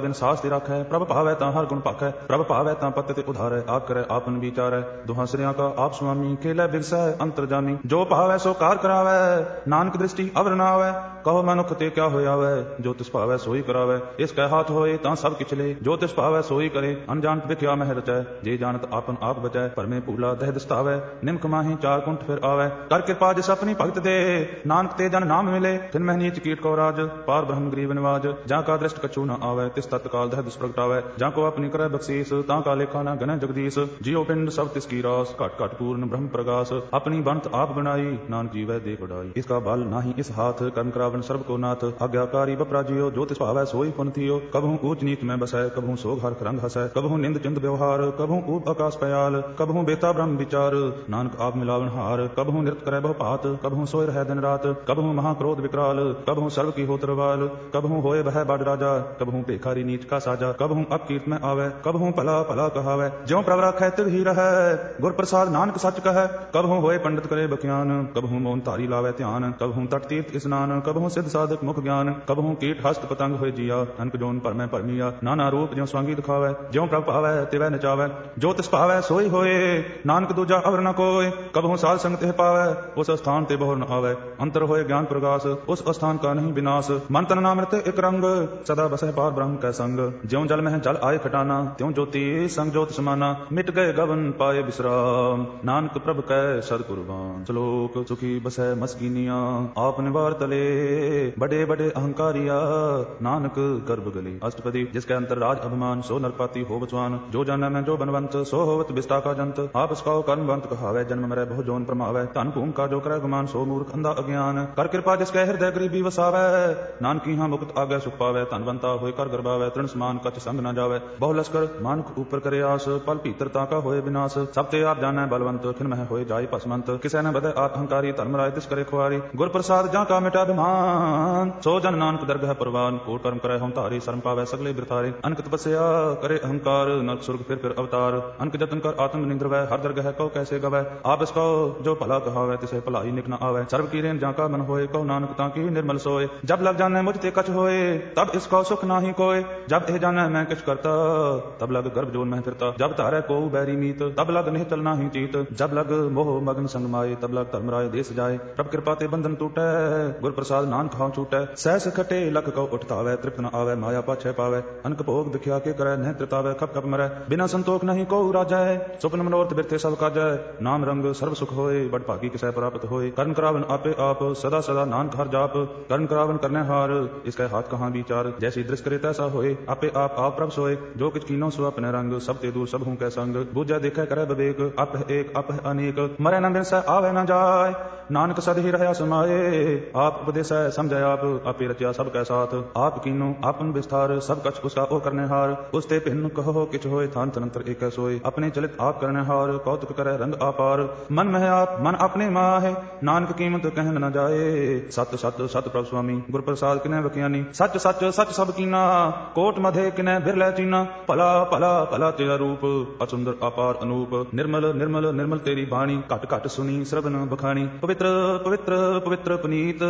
बिन सास ते राखै, प्रभ भावै तां हर गुण पाखै, प्रभ भावै तां पत ते उधारै, आप करै आपन विचारै, दुहां सिरियां का आप स्वामी, खेलै बिरसै अंतर जामी, जो भावै सो कार करावै, नानक दृष्टि अवर न आवै, कहो मनुख ते क्या होय आवै, जो तिस भावै सोई करावै, इसकै हाथ होए तां सब किछ ले, जो तिस भावै सोई करे, अनजानत विख्या मह रचै, जे जानत आपन आप बचै, परमे भूला दह दस्तावै, निमक माही चार कुंठ फिर आवै, कर कृपा जिस अपनी भगत दे, नानक ते जन नाम मिले, फिर मह नीच कीट को राज, पार ब्रह्म गरीब निवाज, जा का दृष्ट कछु न आवै, तिस तत्काल दह दुष प्रगटावै, जा को अपनी करे बख्शीस, तां का लेखा न गणै जगदीश, जियो पिंड सब तिसकी रास, घट घट पूर्ण ब्रह्म प्रगास, अपनी बनत आप बनाई, नानक जीवै दे बढ़ाई, इसका बल नाही इस हाथ, कर्म करावन सर्व को नाथ, आज्ञाकारी बपराजियो, जो तिस भावै सोई पुन थियो, कबहू ऊच नीच में बसै, कबहू सोग हर्ष रंग हसै, कबहू निंद चिंद व्यवहार, कबहू ऊप आकाश पयाल, कबहू बेता ब्रह्म विचार, नानक आप मिलावन हार, कबहू नृत्य करे बहु पात, कबहू सोय रहै दिन रात, कबहू महाक्रोध विकराल, कबहू सर्व की होत रवाल, कबहू होए बह बड़ राजा, कबहू भिखारी नीच का साजा, कबहू अपकीर्त में आवे, कबहू भला भला कहावै, ज्यों प्रभ राखै तिव ही रहै, गुर प्रसाद नानक सच कहै, कबहू होए पंडित करे बख्यान, कबहू मौन धारी लावे ध्यान, कबहू तट तीर्थ स्नान, कबहू सिद्ध साधक मुख ज्ञान, कबहू कीट हस्त पतंग होए जिया, अनक जोन परमै परमिया, नाना रूप ज्यों स्वांगी दिखावै, ज्यों प्रभ भावै तिवै नचावै, जो तिस भावै सोई होए, नानक दूजा अवर न कोय, कबहू साध संग तिह पावै, उस स्थान ते बहुर न आवै, अंतर होए ज्ञान प्रगास, उस स्थान का नहीं विनाश, मन तन नाम रते एक रंग, सदा बसै पार ब्रह्म कै संग, ज्यों जल में जल आए खटाना, त्यों ज्योति संग ज्योत समाना, मिट गए गवन पाए विश्राम, नानक प्रभ कै सदकुर्बान। श्लोक सुखी बसै मस्कीनिया, आप निवार तले, बड़े बड़े अहंकारिया, नानक गर्भ गली। अष्टपदी जिसके अंतर राज अभिमान, सो नरपाती हो बचवान, जो जाना मैं जो बनवंत, सो होवत बिस्ता का जंत, आप इसकाओ कर्मवंत कहावै, जन्म मरै बहु जोन प्रमावै, धन भूम का जो करे गुमान, सो मूर्ख अंधा अज्ञान, कर कृपा जिसके हृदय गरीबी वसावै, नानकी हाँ मुक्त आगे सुख पावै, धनवंता होय कर गर्भावै, तृण समान कछ संग न जावै, बहु लश्कर मानक ऊपर करे आस, पल भीतरता का होए विनाश, सब ते आप जानै बलवंत, खिन मह होए जाय पसमंत, किसै न बदे आप अहंकारी, धर्मराय तिस करे खुआरी, गुर प्रसाद जा का मिटा अभिमान, सो जन नानक दरगह परवान, कोट कर्म करे हम तारी, शर्म पावै सगले बिरथारे, अनक तपस्या करे अहंकार, नरक सुर्ग फिर फिर अवतार, अनक जतन कर आत्म निंद्रवै, हर दरगह कौ कैसे गवै, आप इसको जो भला कहावै, तिसे भलाई निक न आवै, सर्व की रेन जा का मन होए, कहो नानक ताकि निर्मल सोए, जब लग जाने मुझ ते कछ होए, तब इसको सुख नाही कोय, जब एह जाने मैं किछ करता, तब लग गर्भ जोन में फिरता, जब तारे को बैरी मीत, तब लग नहीं चलना ही चीत, जब लग मोह मगन संग माए, तब लग धर्मराय देश जाए, प्रभ कृपा ते बंधन टूटै, गुर प्रसाद नानक खाओ छूटै, सहस खटे लख कौ उठतावै, तृप्त न आवै माया पाछै पावै, अनक भोग दिखिया के करੈ नह तृतावै, खप खप मरै बिना संतोख नहीं को राजै, स्वप्न मनोरथ बिरथे सब काजै, नाम रंग सर्व सुख होए, बड़ भागी किसै प्राप्त होए, कर्म करावन आपे आप, सदा सदा नानक हर जाप, कर्म करावन करने हार, इसके हाथ कहाँ विचार, जैसी दृष्ट करे तैसा होए, आपे आप आप प्रभ सोए, जो किछ कीनो सो अपने रंग, सब ते दूर सब हूँ कै संग, बूझै देखै करे विवेक, आप एक आप अनेक, मरै न बिनसै आवे न जाय, नानक सद ही रहया समाये, आप उपदेशै समझै आप, आपे रचिया सब कै साथ, आप कीनो आपन विस्तार, सब कछ उसका ओ करने हार, उसते भिन्न कहो किछ होए, थान तनंतर एक सोए, अपने चलित आप करने हार, कौतुक करे रंग आपार, मन में आप मन अपने माहे, नानक कीमत कहन न जाए, सत सत सत प्रभु स्वामी, गुर प्रसाद किने बख्यानी, सच सच सच सब कीना, कोट मधे किने बिरलै चीना, भला भला भला तेरा रूप, असुंदर अपार अनूप, निर्मल निर्मल निर्मल तेरी बाणी, घट घट सुनी श्रवण बखानी, पवित्र पवित्र पवित्र पुनीत,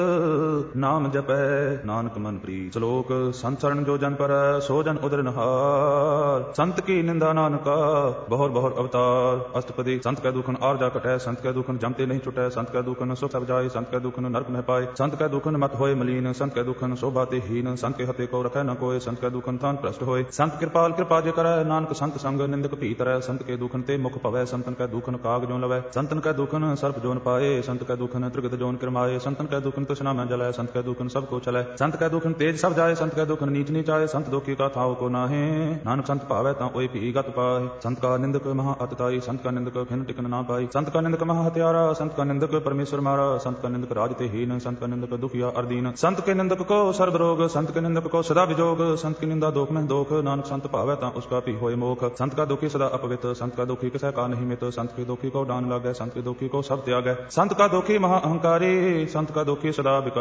नाम जपै नानक मन प्रीत। श्लोक संत शरण जो जन पर, सो जन उदर नहार, संत की निंदा नानका, बहुर बहुर अवतार। अष्टपदी संत कै दुखन आर जा कटै, संत कै दुखन जमते नहीं छुटै, संत कै दुखन सुख सब जाए, संत कै दुखन नरक में पाए, संत कै दुखन मत होए मलीन, संत कै दुखन शोभाते हीन, संत के हते को रखै न कोय, संत कै दुखन थान भ्रष्ट होए, संत कृपाल कृपा जे करੈ, नानक संत संग निंदक भीतरै, संत के दुखन ते मुख पवै, संतन कै दुखन काग जो लवै, संतन कै दुखन सर्प जोन पाए, संत कै दुखन त्रिगत जोन किरमाए, संतन कै दुखन तृष्णा में जलै, संत कै दुखन सब को चलै, संत कै दुखन तेज सब जाए, संत कै दुखन नीच नीच आए, संत दुखी का थाव को नाहे, नानक संत भावै तां ओय भी गत पाए, संत का निंदक महा अतताई, संत का निंदक खिन टिकन ना पाई, संत का निंदक महा हत्यारा, संत का निंदक परमेश्वर मारा, संत का निंदक राज ते हीन, संत का निंदक दुखिया अर्दीन, संत के निंदक को सर्व रोग, संत के निंदक को सदा विजोग, संत की निंदा दोख में दोख, नानक संत भावै तां उसका भी होए मोख, संत का दुखी सदा अपवित, संत का दुखी किसै का नहीं मित, संत के दुखी को डान लागै, संत के दुखी को सब त्यागै, संत का दुखी महा अहंकारी, संत का दुखी सदा विकारी,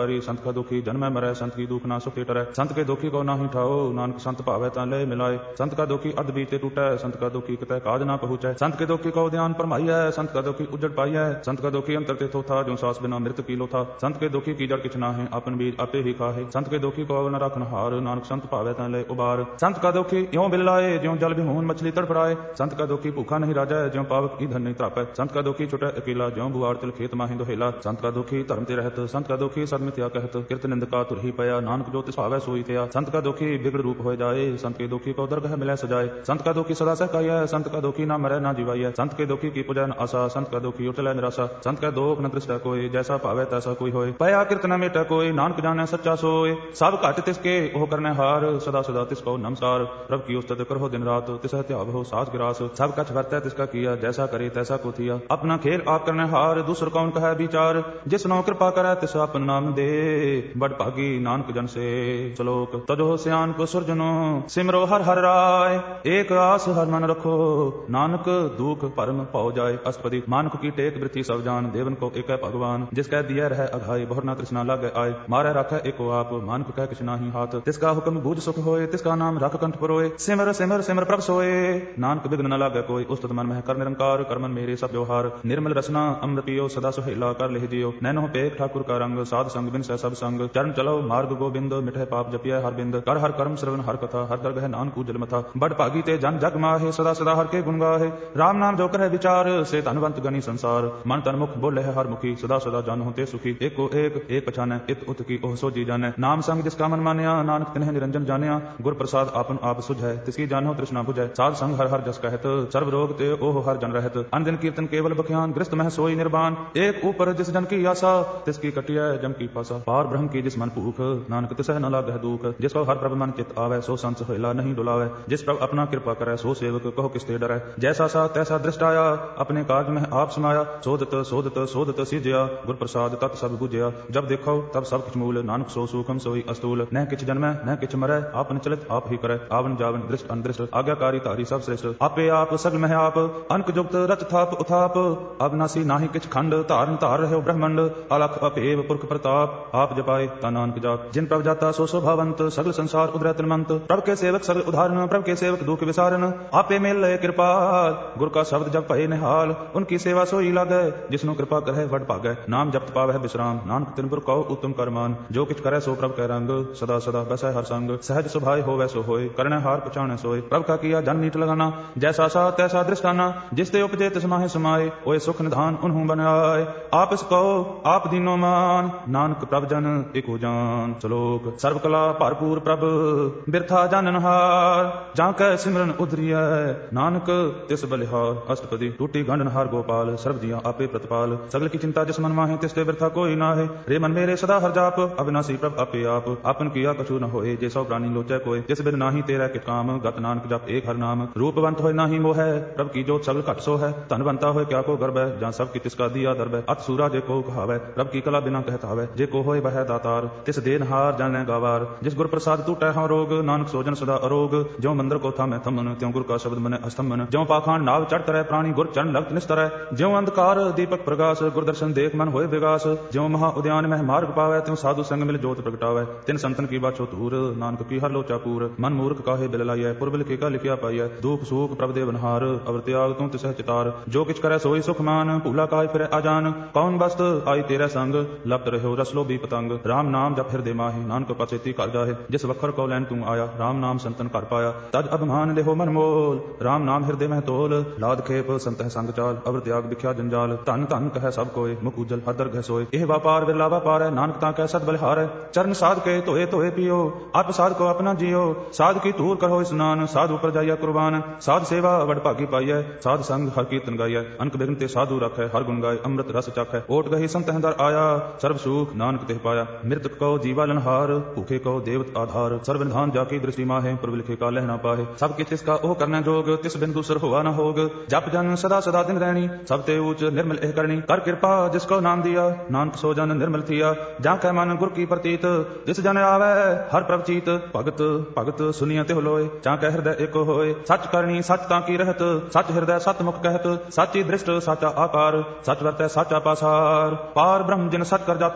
करी। संत का दुखी जन्मै मरै, संत की दुख ना सुखी टरै। संत के दुखी को नाही ठाओ, नानक संत भावै तां ले मिलाए। संत का दुखी अर्ध बीते टूटै, संत का दुखी कितै काज ना पहुँचै। संत के दुखी को ध्यान फरमाइयै, संत का दुखी उजड़ पाइयै। संत का दुखी अंतर ते थोथा, जो सांस बिना मृत की लोथा। संत के दुखी की जड़ किछ नाहीं, अपन बीज आपे ही खाहे। संत के दुखी को न रखन हार, नानक संत भावै तां ले उबार। संत का दुखी यों बिललाए, ज्यों जल विहून मछली तड़फड़ाए। संत का दुखी भूखा नहीं राजै, ज्यों पावक ईंधन नहीं त्रापै। संत का दुखी छुटै अकेला, ज्यों बुआर तिल खेत माहि दोहेला। संत का दुखी धर्म ते रहत, संत का दुखी सदमिथ्या कहत। किरत निंदका तुर ही पया, नानक जो तिस भावै सोई थिया। संत का दुखी बिगड़ रूप हो जाए, संत के दुखी को दरगह मिलै सजाए। संत का दुखी सदा सहकाइयै, संत का दुखी ना मरै ना जीवाइयै। संत के दुखी की पुजै न आशा, संत का दुखी उठलै निराशा। संत का दोख न दृष्टै कोय, जैसा भावै तैसा कोई होय। पया किरत न मेटै कोय, नानक जानै सच्चा सोय। सब घट तिसके ओह करनै हार, सदा सदा तिसको नमस्कार। प्रभ की उस्तत करो दिन रात, तिसै त्याग हो साज गिरास। सब कछ वरतै तिसका किया, जैसा करे तैसा को थिया। अपना खेल आप करनै हार, दूसर कौन कहै विचार। जिसनो कृपा करै तिस आपन नाम दे, बड़ भागी नानक जन से। श्लोक तजो सियान को सुरजनो, सिमरो हर हर राय। एक आस हर मन रखो, नानक दुख परम पाओ जाए। अष्टपदी मानक की टेक वृत्ति सब जान, देवन को एक भगवान। जिसकै दिया रह अघाई, बहुर न तृष्णा लागे आए। मारै राखै एको आप, मानक कह किछ नाही हाथ। तिसका हुक्म बूझ सुख होए, तिसका नाम रख कंठ परोए। सिमर सिमर सिमर प्रभ सोए, नानक बिघ्न न लागे कोई। उस्तत मन मह कर निरंकार, कर मन मेरे सब व्यवहार। निर्मल रसना अमृत पियो, सदा सुहेला कर लेह जियो। नैनो पेख ठाकुर का रंग, साध संग बिन सह सब संग। चरण चलो मार्ग गोबिंद, मिठै पाप जपिय हर बिंद। कर हर कर्म श्रवण हर कथा, हर दरगह नानक उजल मथा। बड़ भागी ते जन जग माहे, सदा सदा हर के गुण गाहे। राम नाम जो करੈ विचार, से धनवंत गनी संसार। मन तन मुख बोले है हर मुखी, सदा सदा जन होते सुखी। एको एक एक पछानै, इत उत की ओह सोजी जानै। नाम संग जिसका मन मानया, नानक तिन्ह निरंजन जानिया। गुर प्रसाद आपन आप सुझै, तिसकी जानो तृष्णा बुझै। साध संग हर हर जस कहत, सर्व रोग ते ओह हर जन रहत। अनदिन कीर्तन केवल बख्यान, गृहस्थ मह सोई निर्वाण। एक ऊपर जिस जन की आशा, तिसकी कटिय जम की पासा। पार ब्रह्म की जिस मन भूख, नानक तिसह न लागह दुख। जिसको हर प्रभ मन चित आवे, सो संत सोहेला नहीं डुलावे। जिस प्रभ अपना कृपा करै, सो सेवक कहो किसते डरै। जैसा सा तैसा दृष्ट आया, अपने काज में आप समाया। सोधत सोधत सोधत सिजया, गुर प्रसाद तत् सब बुझया। जब देखो तब सब किछ मूल, नानक सो सूखम सोई अस्तूल। न किछ जन्मै न किछ मरै, आपन चलित आप ही करै। आवन जावन दृष्ट अनदृष्ट, आज्ञाकारी तारी सब श्रेष्ठ। आपे आप सगल मह आप, अनक जुगत रच थाप उथाप। अविनाशी नाहि किछ खंड, धारन धार रह्यो ब्रह्मंड। अलख अपेव पुरख प्रताप, आप जपाए ता नानक जाप। जिन प्रभ जाता सो शोभावंत, सगल संसार उधरै तिलमंत। प्रभ के सेवक सगल उदाहरण, प्रभ के सेवक दुख विसारन। आपे मेल लय कृपाल, गुर का शब्द जब भये निहाल। उनकी सेवा सोई लागै, जिसनो कृपा करै वड भागै। नाम जपत पावै विश्राम, नानक तिन पुर कहो उत्तम करमान। जो किछ करै सो प्रभ कै रंग, सदा सदा बैसै हर संग। सहज सुभाय होवै सो होय, करनै हार पछाणै सोय। प्रभ का किया जन मीठ लगाना, जैसा सा तैसा दृष्टाना। जिस ते उपजे तिस माहि समाए, ओए सुख निधान उन्हु बनाए। आप इस कहो आप दीनो मान, नानक प्रभ जन एको जान। श्लोक सर्व कला भरपूर प्रभ, बिरथा जाननहार। जाकै सिमरन उधरिय, नानक तिस बलिहार। अष्टपदी टूटी गंढनहार गोपाल, सर्व जिया आपे प्रतिपाल। सगल की चिंता जिस मन माहे, तिस ते बिरथा कोई नाहे। रे मन मेरे सदा हर जाप, अविनाशी प्रभ आपे आप। आपन किया कछु न होए, जे सौ प्राणी लोचै कोय। तिस बिन नाही तेरा कित काम, गत नानक जप एक हर नाम। रूपवंत होय नाही मोह, प्रभ की जोत सगल घट सो है। धनवंता होय क्या को गर्भ, जहाँ सब की तिसका दिया दर्ब। अत सूरा जे को कहावै, प्रभ की कला बिना कहत हावै। जे को होय वह दातार, तिस देनहार जानै गावार। जिस गुर प्रसाद टूटै हाँ रोग, नानक सोजन सदा अरोग। ज्यों मंदिर को था मैं थमन, त्यों गुर का शब्द मने अस्तंभन। ज्यों पाखांड नाव चढ़ तरह, प्राणी गुर चरण लगत निस्तरै। ज्यों अंधकार दीपक प्रगास, गुर दर्शन देख मन होय विगास। ज्यों महा उद्यान मह मार्ग पावै, त्यों साधु संग मिल जोत प्रगटावै। तिन संतन की बाछो दूर, नानक की हर लोचा पूर। मन मूर्ख काहे बिल लाइयै, पुरबिल के का लिखिया पाइयै। दुख सुख प्रभ देवनहार, अवर त्याग तू तिसह चितार। जो किछ करै सोई सुख मान, भूला काहे फिरै अजान। कौन बस्त आई तेरा संग, लपट रह्यो रसलो भी पतंग। राम नाम जप हृदय माहि, नानक पचेती कर जाहे। जिस वखर को लैन तू आया, राम नाम संतन कर पाया। तज अभिमान लेहो मन मोल, राम नाम हृदय में तोल। लाद खेप संतह संग चाल, अवर त्याग बिख्या जंजाल। धन धन कह सब कोय, मुख उज्जल हर दरगह सोय। एह व्यापार बिरला व्यापार है, नानक ताकै सद बलिहार। चरण साध के धोए धोए पियो, आप साध को अपना जियो। साध की तूर करो स्नान, साधु पर जाइया कुर्बान। साध सेवा वड भागी पाइयै, साध संग हर कीर्तन गाइयै। अनक बिघ्न ते साधु रखै, हर गुण गाय अमृत रस चाखै। ओट गही संतह दर आया, सर्व सुख नानक तिह पाया। मृतक को जीवा लनहार, भूखे को देवत आधार। सर्व निधान जाकी दृष्टि माहे, प्रभु लिखे का लह ना पाहे। सब किछ तिसका ओह करनै जोग, तिस बिन दूसर हुआ न होग। जप जन सदा सदा दिन रहनी, सब ते ऊच निर्मल एह करनी। कर कृपा जिसको नाम दिया, नानक सो जन निर्मल थिया। जाकै मन गुर की प्रतीत, जिस जन आवे हर प्रभ चीत। भगत भगत सुनिय तिह लोय, जाकै हृदय एको होय। सच करनी सच ताकी रहत, सच हृदय सत मुख कहत। साची दृष्ट साचा आकार, सच वर्तै साचा पासार। पार ब्रह्म जिन सच कर जाता,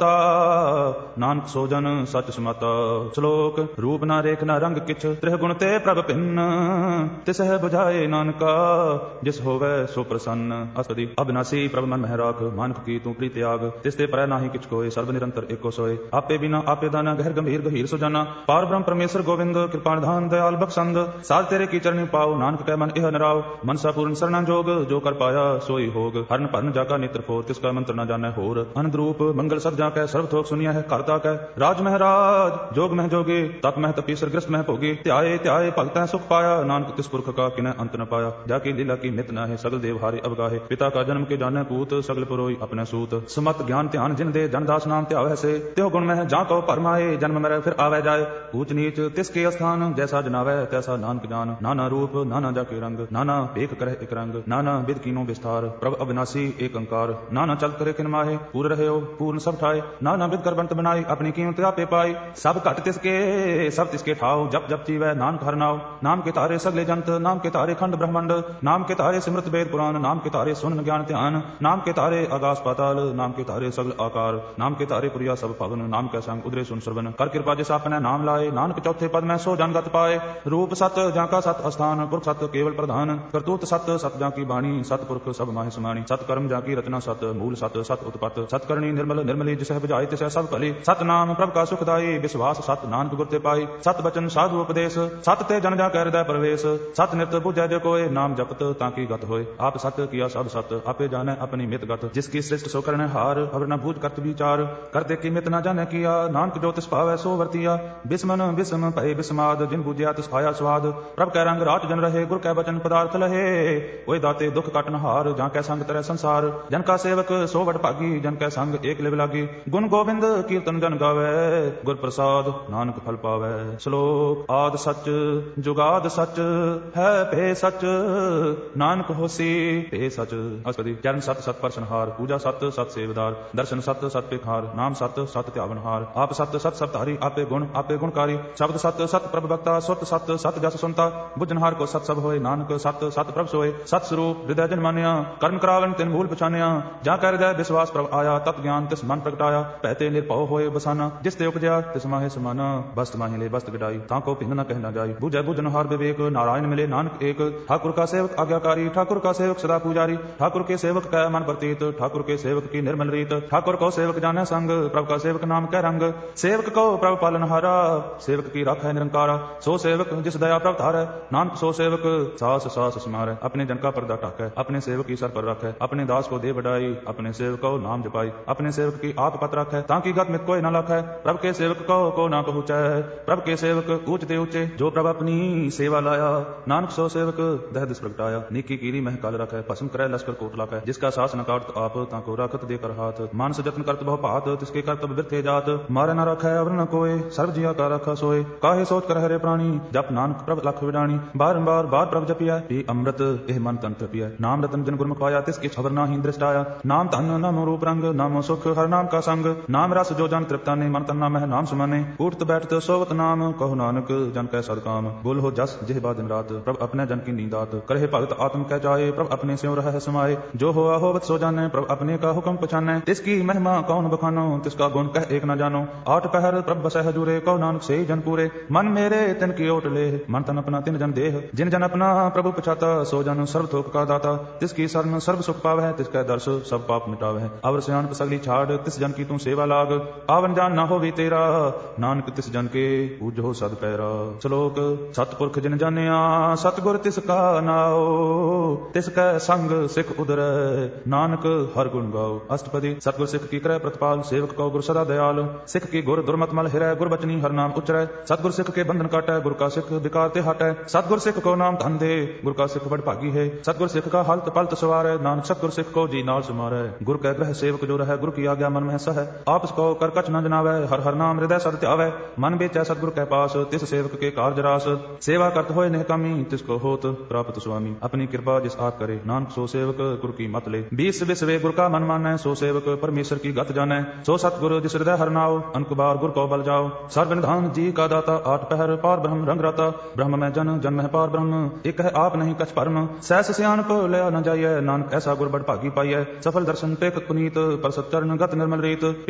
नानक सो जन सच समाता। श्लोक रूप ना रेख ना रंग किछ त्रिह गुण ते प्रभ भिन्न तिसह बुझाए नानका जिस होवे सो प्रसन्न। अष्टपदी अविनाशी प्रभ मन मह राख मानक की तू प्रीति त्याग तिसते परै नाहि किछ कोय सर्व निरंतर एको सोय। आपे बिना आपे दाना गहर गंभीर गहीर सुजाना पार ब्रह्म परमेश्वर गोविंद कृपा निधान दयाल बख्शंद साध तेरे की चरणी पाओ नानक कै मन एह नराव। मनसा पूर्ण शरणा जोग जो कर पाया सोई होग हरन भरन जाका नेत्र फोर तिसका मंत्र न जाने होर। अनंत रूप मंगल सब जाकै सर्व थोक सुनिया है करता कै राज महराज जोग मह जोगे तप मह तपी सरग्रस्त मह भोगे त्याए त्याए भगत सुख पाया नानक तिस पुरख का किन्ह अंत न पाया। जाकी लीला की मित न है सगल देव हारे अवगाहे पिता का जन्म के जाने पूत सगल पुरोई अपने सूत। सुमत ज्ञान ध्यान जिन दे जनदास नाम त्यावै से त्यो गुण में जा को परमाए जन्म मरे फिर आवे जाए। ऊंच नीच तिसके स्थान जैसा जनावै तैसा नानक जान नाना रूप नाना जाके रंग नाना बेख करे एक रंग नाना विद कीनो विस्तार। प्रभ अविनाशी एक अंकार नाना चल करे किन माहे पूर्ण रहे पूर्ण सब ठाए नाना विद कर बंत बनाई अपनी कीमत आपे पाई। सब घट तिसके सब तिसके ठाव जप जप जीवै नानक हर नाव नाम के तारे सगले जंत नाम के तारे खंड ब्रह्मंड नाम के तारे सिमृत वेद पुराण नाम के तारे सुन ज्ञान ध्यान नाम के तारे आकाश पाताल नाम के तारे सगल आकार नाम के तारे पुरिया सब पवन नाम के संग उदरे सुन श्रवण कर कृपा जिस अपने नाम लाए नानक चौथे पद में सो जनगत पाए। रूप सत जाका सत अस्थान पुरख सत केवल प्रधान करतूत सत सत जाकी बाणी सत पुरख सब माहि समाणी सत कर्म जाकी रचना सत मूल सत सत उत्पत्त सतकर्णी निर्मल निर्मली जिसह बुझाई तिसह सब भली। सत नाम प्रभ का सुखदाई विश्वास सत नानक गुर ते पाई सत बचन साधु उपदेश सत ते जन जा कर हृदय प्रवेश सत नित बुझै जो कोय नाम जपत ताकि गत होय। आप सत किया सब सत आपे जाने अपनी मित गत जिसकी सृष्ट सो करने हार अवर न बूझ करत विचार करते की मित न जाने किया नानक जो तिस पावै सो वर्तिया। बिस्मन बिस्म भय बिस्माद जिन बुझिया तिस खाया स्वाद प्रभ कै रंग रात जन रहे गुर कै बचन पदार्थ लहे ओए दाते दुख कटन हार जा कै संग तरह संसार जन का सेवक सो वड भागी जन कै संग एक लिव लागी। गुण गोविंद कीर्तन जन गावे गुर प्रसाद नानक फल पावे। श्लोक आद सच जुगाद सच है पे सच नानक होसी पे सच। अष्टपदी चरण सत सत पर संहार पूजा सत सत सेवदार दर्शन सत सत पेखार नाम सत सत त्यागनहार। आप सत सत सप्तारी आपे गुण आपे गुणकारी शब्द सत सत प्रभ भक्ता सुत सत सत जस सुनता बुझनहार को सत सब होए नानक सत सत प्रभ सोए। सत स्वरूप हृदय जन मान्या कर्म करावन तिन भूल पछान्या जा कर हृदय विश्वास प्रभ आया तत् ज्ञान तिस मन प्रगटाया पहते निर्भव होए बसाना जिस ते उपजया तिस माहे समाना बस्त माहे ले बस्त गडाई ताको भिन्न न कहना जाई। बुझै बुझनहार विवेक नारायण मिले नानक एक ठाकुर का सेवक आज्ञाकारी ठाकुर का सेवक सदा पूजारी ठाकुर के सेवक कै मन प्रतीत ठाकुर के सेवक की निर्मल रीत ठाकुर को सेवक जाने संग प्रभ का सेवक नाम कै रंग सेवक को प्रभ पालनहारा सेवक की राख है निरंकारा सो सेवक जिस दया प्रभ धारै नानक सो सेवक सास सास समारै अपने जन का पर्दा ढाकै अपने सेवक की सर पर रखै अपने दास को दे बढ़ाई अपने सेवक को नाम जपाई अपने सेवक की आप पत रखै ताकि गत मित कोई न लखै प्रभ के सेवक को को ना पहुँचै प्रभ के सेवक ऊंच ते ऊंचे जो प्रभ अपनी सेवा लाया नानक सो सेवक दह दिस प्रगटाया। नीकी कीरी मह काल रखै भस्म करे लश्कर कोट लाखै जिसका सास न काटत आप ताको राखत देकर हाथ मानस जतन करत बहु पात तिसके कर्तव्य बिरथे जात मारे न रखै अवर न कोय सर्व जिया का रखा सोए काहे सोच कर हरे प्राणी जप नानक प्रभ लख विडाणी बारंबार बार प्रभ जपिया पी अमृत एह मन तन तपिया नाम रतन जन गुरमुख पाया तिसके छबर नाही दृष्ट आया। नाम धन नामो रूप रंग नामो सुख हर नाम का संग नाम रस जो जन तृप्ता ने मन तन नाम है नाम सुमाने उठत बैठत सोवत नाम कहो नानक जन कै सदकाम बोल हो जस जिह बा दिन रात प्रभ अपने जन की नींदात करहे भगत आत्म कै जाए प्रभ अपने स्यों रह समाये जो हो होवत सो जाने प्रभ अपने का हुक्म पछाने तिसकी महिमा कौन बखानो तिसका गुण कह एक न जानो आठ पहर प्रभ बसै हजूरे कहो नानक से जन पूरे मन मेरे तिन की ओट ले मन तन अपना तिन जन देह जिन जन अपना प्रभु पछाता सो जन सर्व थोक का दाता तिसकी शरण सर्व सुख पावै तिसकै दर्श सब पाप मिटावै अवर सियान सगली छाड़ तिस जन की तू सेवा लाग आवन जान न होवी तेरा नानक तिस जन के पूजो सद पैरा। श्लोक सतपुरख जिन जानिया सतगुर तिसका नाओ तिसकै संग सिख उदरै नानक हर गुण गाओ। अष्टपदी सतगुर सिख की क्रय प्रतिपाल सेवक को गुर सदा दयाल सिख की गुर दुर्मत मल हिरै गुर बचनी हर नाम उचरै सतगुर सिख के बंधन काटै गुर का सिख विकार ते हटै सतगुर सिख को नाम धन दे गुर का सिख बड़ भागी है सतगुर सिख का हल्त पलत सवारै नानक सतगुर सिख को जी नाल समारै गुर कै ग्रह सेवक जो रहै गुर की आज्ञा मन में सह आपस को कर कछ न जनावै हर हर नाम हृदय सद त्यावै मन बेचै सतगुर कै पास तिस सेवक के कारज रास सेवा करत होए निहकामी तिसको होत प्राप्त स्वामी अपनी कृपा जिस आप करे नानक सो सेवक गुर की मत ले बीस विसवे गुर का मन मानै सो सेवक परमेश्वर की गत जानै सो सतगुर जिस हृदय हर नाओ अनक बार गुर को बल जाओ सर्व निधान जी का दाता आठ पहर पार ब्रह्म रंग राता ब्रह्म में जन जन में पार ब्रह्म एक है आप नहीं कछ परम सहस सियान को लिया न जाइए नानक ऐसा गुर बड़ भागी पाइए सफल दर्शन पेख पुनीत पर सच्चरण गत निर्मल रीत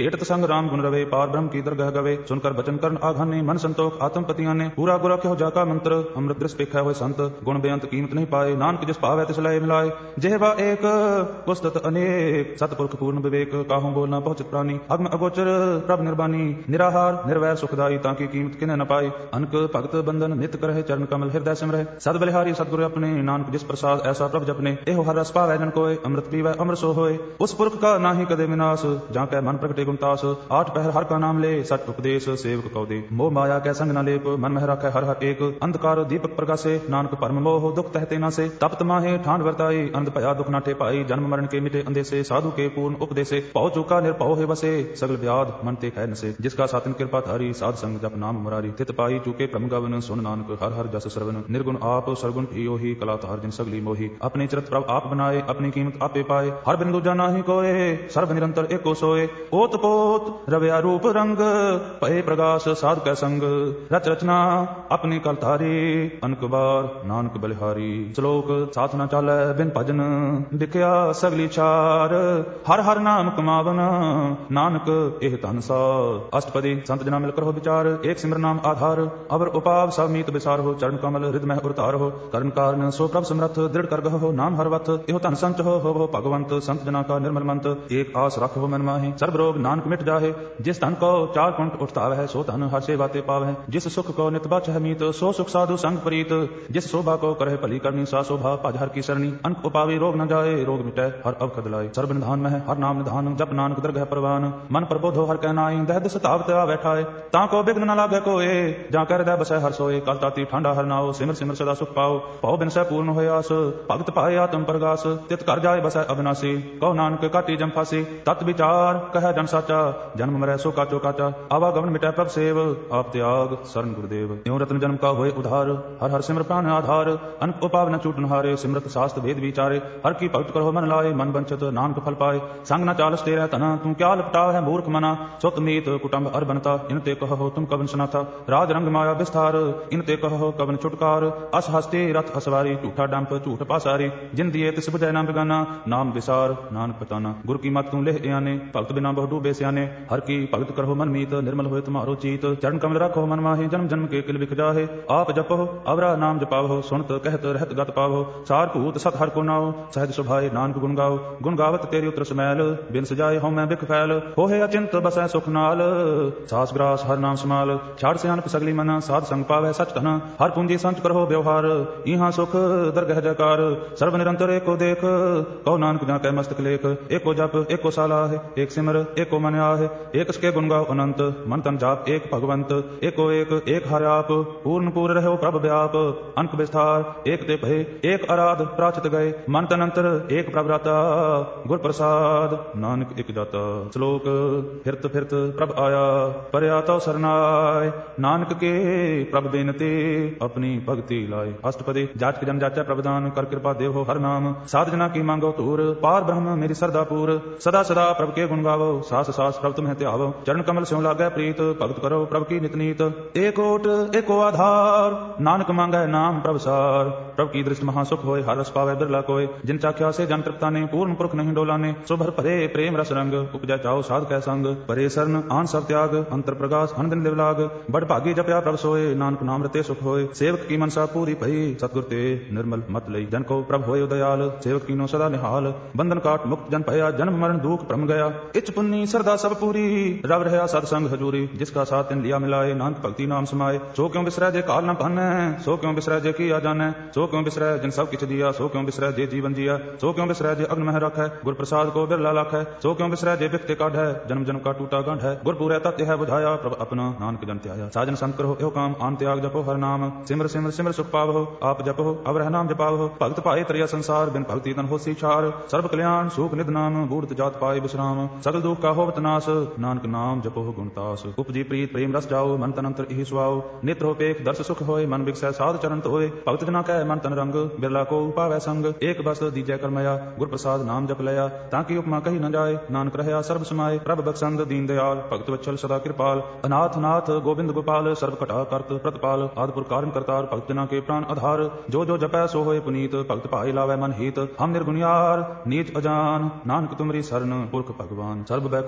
भेटत संग राम गुण रवे, पार ब्रह्म की दरगह गवे, सुनकर बचन करण आघाने, मन संतोख आत्म पतियाने, पूरा गुरा क्यों जाका मंत्र, अमृत दृश पेखा हुए संत, गुण बेअंत कीमत नहीं पाए, नानक जिस पावै तिस लय मिलाए, जेहवा एक पुस्तत अनेक, सतपुरख पूर्ण विवेक, काहू बोलना पहुंचत प्राणी, अग्म अगोचर प्रभ निर्बानी, निराहार निर्वैर सुखदाई, ताकि कीमत किन्ह न पाए, अनक भगत बंधन नित करहे, चरण कमल हृदय सिमरह, सद बलिहारी सतगुरु अपने, नानक जिस प्रसाद ऐसा प्रभ जपने, एहो हर रस पावै जन कोय, अमृत पीवै अमर सो होए, उस पुरख का नाहि कदे विनाश, जाकै मन प्रगटे गुणतास, आठ पहर हर का नाम ले, सच उपदेश सेवक कौ दे, मोह माया कै संग न लेप, मन मह राखै हर हर एक, अंधकार दीपक प्रकाशे, नानक परम मोह दुख तहते नासे, तप्त माहे ठान वर्ताई, आनंद भया दुख नाठे पाई, जन्म मरण के मिटे अंदेसे, साधु के पूर्ण उपदेसे, पौ चूका निर्भव है बसे, सगल व्याध मन ते खै नसे, जिसका सातन कृपा धारी, साध संग जप नाम मुरारी, तित पाई चूके प्रम गवन, सुन नानक हर हर जस श्रवण, निर्गुण आप सरगुण प्रियो ही, कला तार जिन सगली मोही, अपने चरत प्रभ आप बनाए, अपनी कीमत आपे पाए, हर बिंदु जाना ही कोय, सर्व निरंतर एको सोए, ओत पोत रव्या रूप रंग, पहे प्रकाश साध कै संग, रच रचना अपनी कल तारी, अनक बार नानक बलिहारी, श्लोक साथ न चालै बिन भजन, बिख्या सगली चार, हर हर नाम कमावन, नानक एह धन सार, अष्टपदी संत जना मिल करो विचार, एक सिमर नाम आधार, अवर उपाव सब मीत विसार हो, चरण कमल हृदय उतार हो, करण कारण सो प्रभ समरथ, दृढ़ कर हो नाम हरवथ, एहो धन संच हो हो भगवंत, संत जना का निर्मल मंत, एक आस रख हो मन माहि, सर्व रोग नानक मिट जाहे, जिस धन को चार कुंठ उठताव है, सो धन हर सेवा ते पाव है, जिस सुख को नित बचह मीत, सो सुख साधु संग प्रीत, जिस शोभा को करे भली करनी, सा शोभा पाज हर की सरणी, अंक उपावी रोग न जाए, रोग मिटे हर अवखद लाए, सर्व निधान में हर नाम निधान, जप नानक दरगह परवान, मन प्रबोधो हर कहनाई, दहद सतावत आ बैठाए, ताको बिघ्न न लागे कोए, जा कर हृदय बसै हर सोए, कल ताती ठंडा हर नाओ, सिमर सिमर सदा सुख पाओ, पाओ बिन सै पूर्ण होय आस, भगत पाए आत्म प्रगास, तित कर जाए बसै अविनाशी, कहो नानक काटी जम फासी, तत् विचार कह जन साचा, जन्म मरै सो काचो काचा, आवागमन मिटै प्रभ सेव, आप त्याग शरण गुरुदेव, त्यों रत्न जन्म का होए उधार, हर हर सिमर प्राण आधार, अनक उपाव न छूटन हारे, सिमरत शास्त्र वेद विचारे, हर की भक्त करो मन लाए, मन बंचत नानक फल पाए, संग न चालस तेरा तना, तू क्या लपटा है मूर्ख मना, सुत मीत कुटुंब अर बनता, इन ते कहो तुम कवन सनाथा, राज रंग माया विस्तार, इन ते कहो कवन छुटकार, अस हस्ते रथ असवारी, झूठा डंप झूठ पासारी, जिन दिए तिस बुझै नाम बिगाना, नाम विसार नानक पताना, गुरु की मत तू लेह आने, भगत बिना बहु डूबे सियाने, हर की भगत करो मन मीत, निर्मल होए तुम्हारो चीत, चरण कमल रखो मन माहि, जन्म जन्म के किल बिख जाहे, आप जपो अवरा नाम जपावो, सुनत कहत रहत गत पावो, सार भूत सत हर को नाओ, सहज सुभाए नानक गुण गाओ, गुण गावत तेरी उतर समैल, बिन सजाए हों मैं बिख फैल, होहे अचिंत बसै सुख नाल, सास ग्रास हर नाम समाल, छाड़ सियानप सगली मना, साध संग पावै सच धना, हर पूंजी संच करो व्यवहार, इहाँ सुख दरगह जयकार, सर्व निरंतर एको देख, कहो नानक जा कै मस्तक लेख, एको जप एको सालाह, एक सिमर एको मन आहे, एक सके गुण गाओ अनंत, मन तन जाप एक भगवंत, एको एक एक हर आप, पूर्ण पूर्ण रहो प्रभ व्याप, अंक विस्तार एक ते भय, एक आराध प्राचित गए, मन तन अंतर एक प्रभराता, गुर प्रसाद नानक एक दाता, श्लोक फिरत फिरत प्रभ आया, परया तो सरनाय, नानक के प्रभ बेनते, अपनी भक्ति लाए, अष्टपदी जाचक जन जाचा प्रभदान, कर कृपा देव हो हर नाम, साध जना की मांगो तूर, पार ब्रह्म मेरी सरदा पूर, सदा सदा प्रभ के गुण गावो, सास सास प्रभ तुम्हें त्यावो, चरण कमल स्यों लागै प्रीत, भगत करो प्रभ की नित नीत, एक ओट एको आधार, नानक मांगै नाम प्रभ सार, प्रभ की दृष्टि महासुख होय, हर रस पावै बिरला कोय, जिन चाख्या से जन तृप्ता ने, पूर्ण पुरख नहीं डोलाने, सुभर परे प्रेम रस रंग, उपजै चाओ साध कै संग, परे सरन आन सब त्याग, अंतर प्रकाश हन दिन लिवलाग, बड़ भागी जपया प्रभ सोए, नानक नाम रते सुख होय, सेवक की मनसा पूरी भई, सतगुर ते निर्मल मत लई, जन को प्रभ होय दयाल, सेवक कीनो सदा निहाल, बंधन काट मुक्त जन भया, जन्म मरण दुख भ्रम गया, इच पुन्नी सरदा सब पूरी, रव रहा सत्संग हजूरी, जिसका साथ दिन लिया मिलाए, नानक भक्ति नाम समाए, सो क्यों बिसरै जे काल न पानै, सो क्यों बिसरै जे किया जानै, सो क्यों बिसरै जिन सब किछ दिया, सो क्यों बिसरै जे जीवन जिया, सो क्यों बिसरै जे अग्न मह रखै, गुर प्रसाद को बिरला लाखै, सो क्यों बिसरै जे बिखते काढ़ै, जन्म जन्म का टूटा गांठ है, गुर पूरै तत्य है बुझाया, प्रभ अपना नानक जन त्याया, साजन संत करो एहो काम, आन त्याग जपो हर नाम, सिमर सिमर सिमर सुख पावो, आप जपो अवरह नाम जपावो, भगत पाए तरिया संसार, बिन भक्ति तन होसी छार, सर्व कल्याण सुख निध नाम, बूढ़ जात पाए विश्राम, सगल दुख का होवत नाश, नानक नाम जपो गुणतास, उपजी प्रीत प्रेम रस जाओ, मन तन अंतर इहि सुआओ, नेत्र हो पेख दर्श सुख होय, मन बिकसै साध चरण होय, भगत जना कै मन तन रंग, बिरला को पावै संग, एक बस दीजै करमया, गुर प्रसाद नाम जप लया, ताकि उपमा कही न जाए, नानक रहया सर्ब समाये, प्रभ बख्शंद दीन दयाल, भगत वत्सल सदा कृपाल, अनाथ नाथ गोविंद गोपाल, सर्व कटा करत प्रतिपाल, आदिपुर कारण करतार, भगत जना के प्राण आधार, जो जो जपै सो होय पुनीत, भगत पाई लावै मन हित, हम निर्गुणियार नीच अजान, नानक तुमरी शरण पुरख भगवान, सर्व बैकुंठ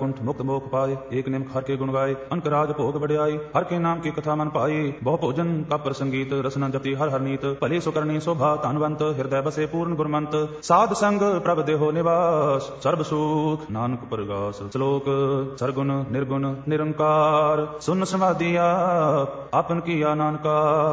वैकुंठ मुक्त मोख पाए, एक निम हर के गुण गाए, अनक राज भोग बढ़ियाई, हर के नाम की कथा मन पाई, बहु भोजन का प्रसंगीत, रसना जपती हर हर नीत, भली सुकरणी शोभा धनवंत, हृदय बसे पूर्ण गुरमंत, साध संग प्रभ देहो निवास, सर्व सुख नानक परगास। श्लोक सरगुण निर्गुण निरंकार, सुन समाधिया आपन किया नानका,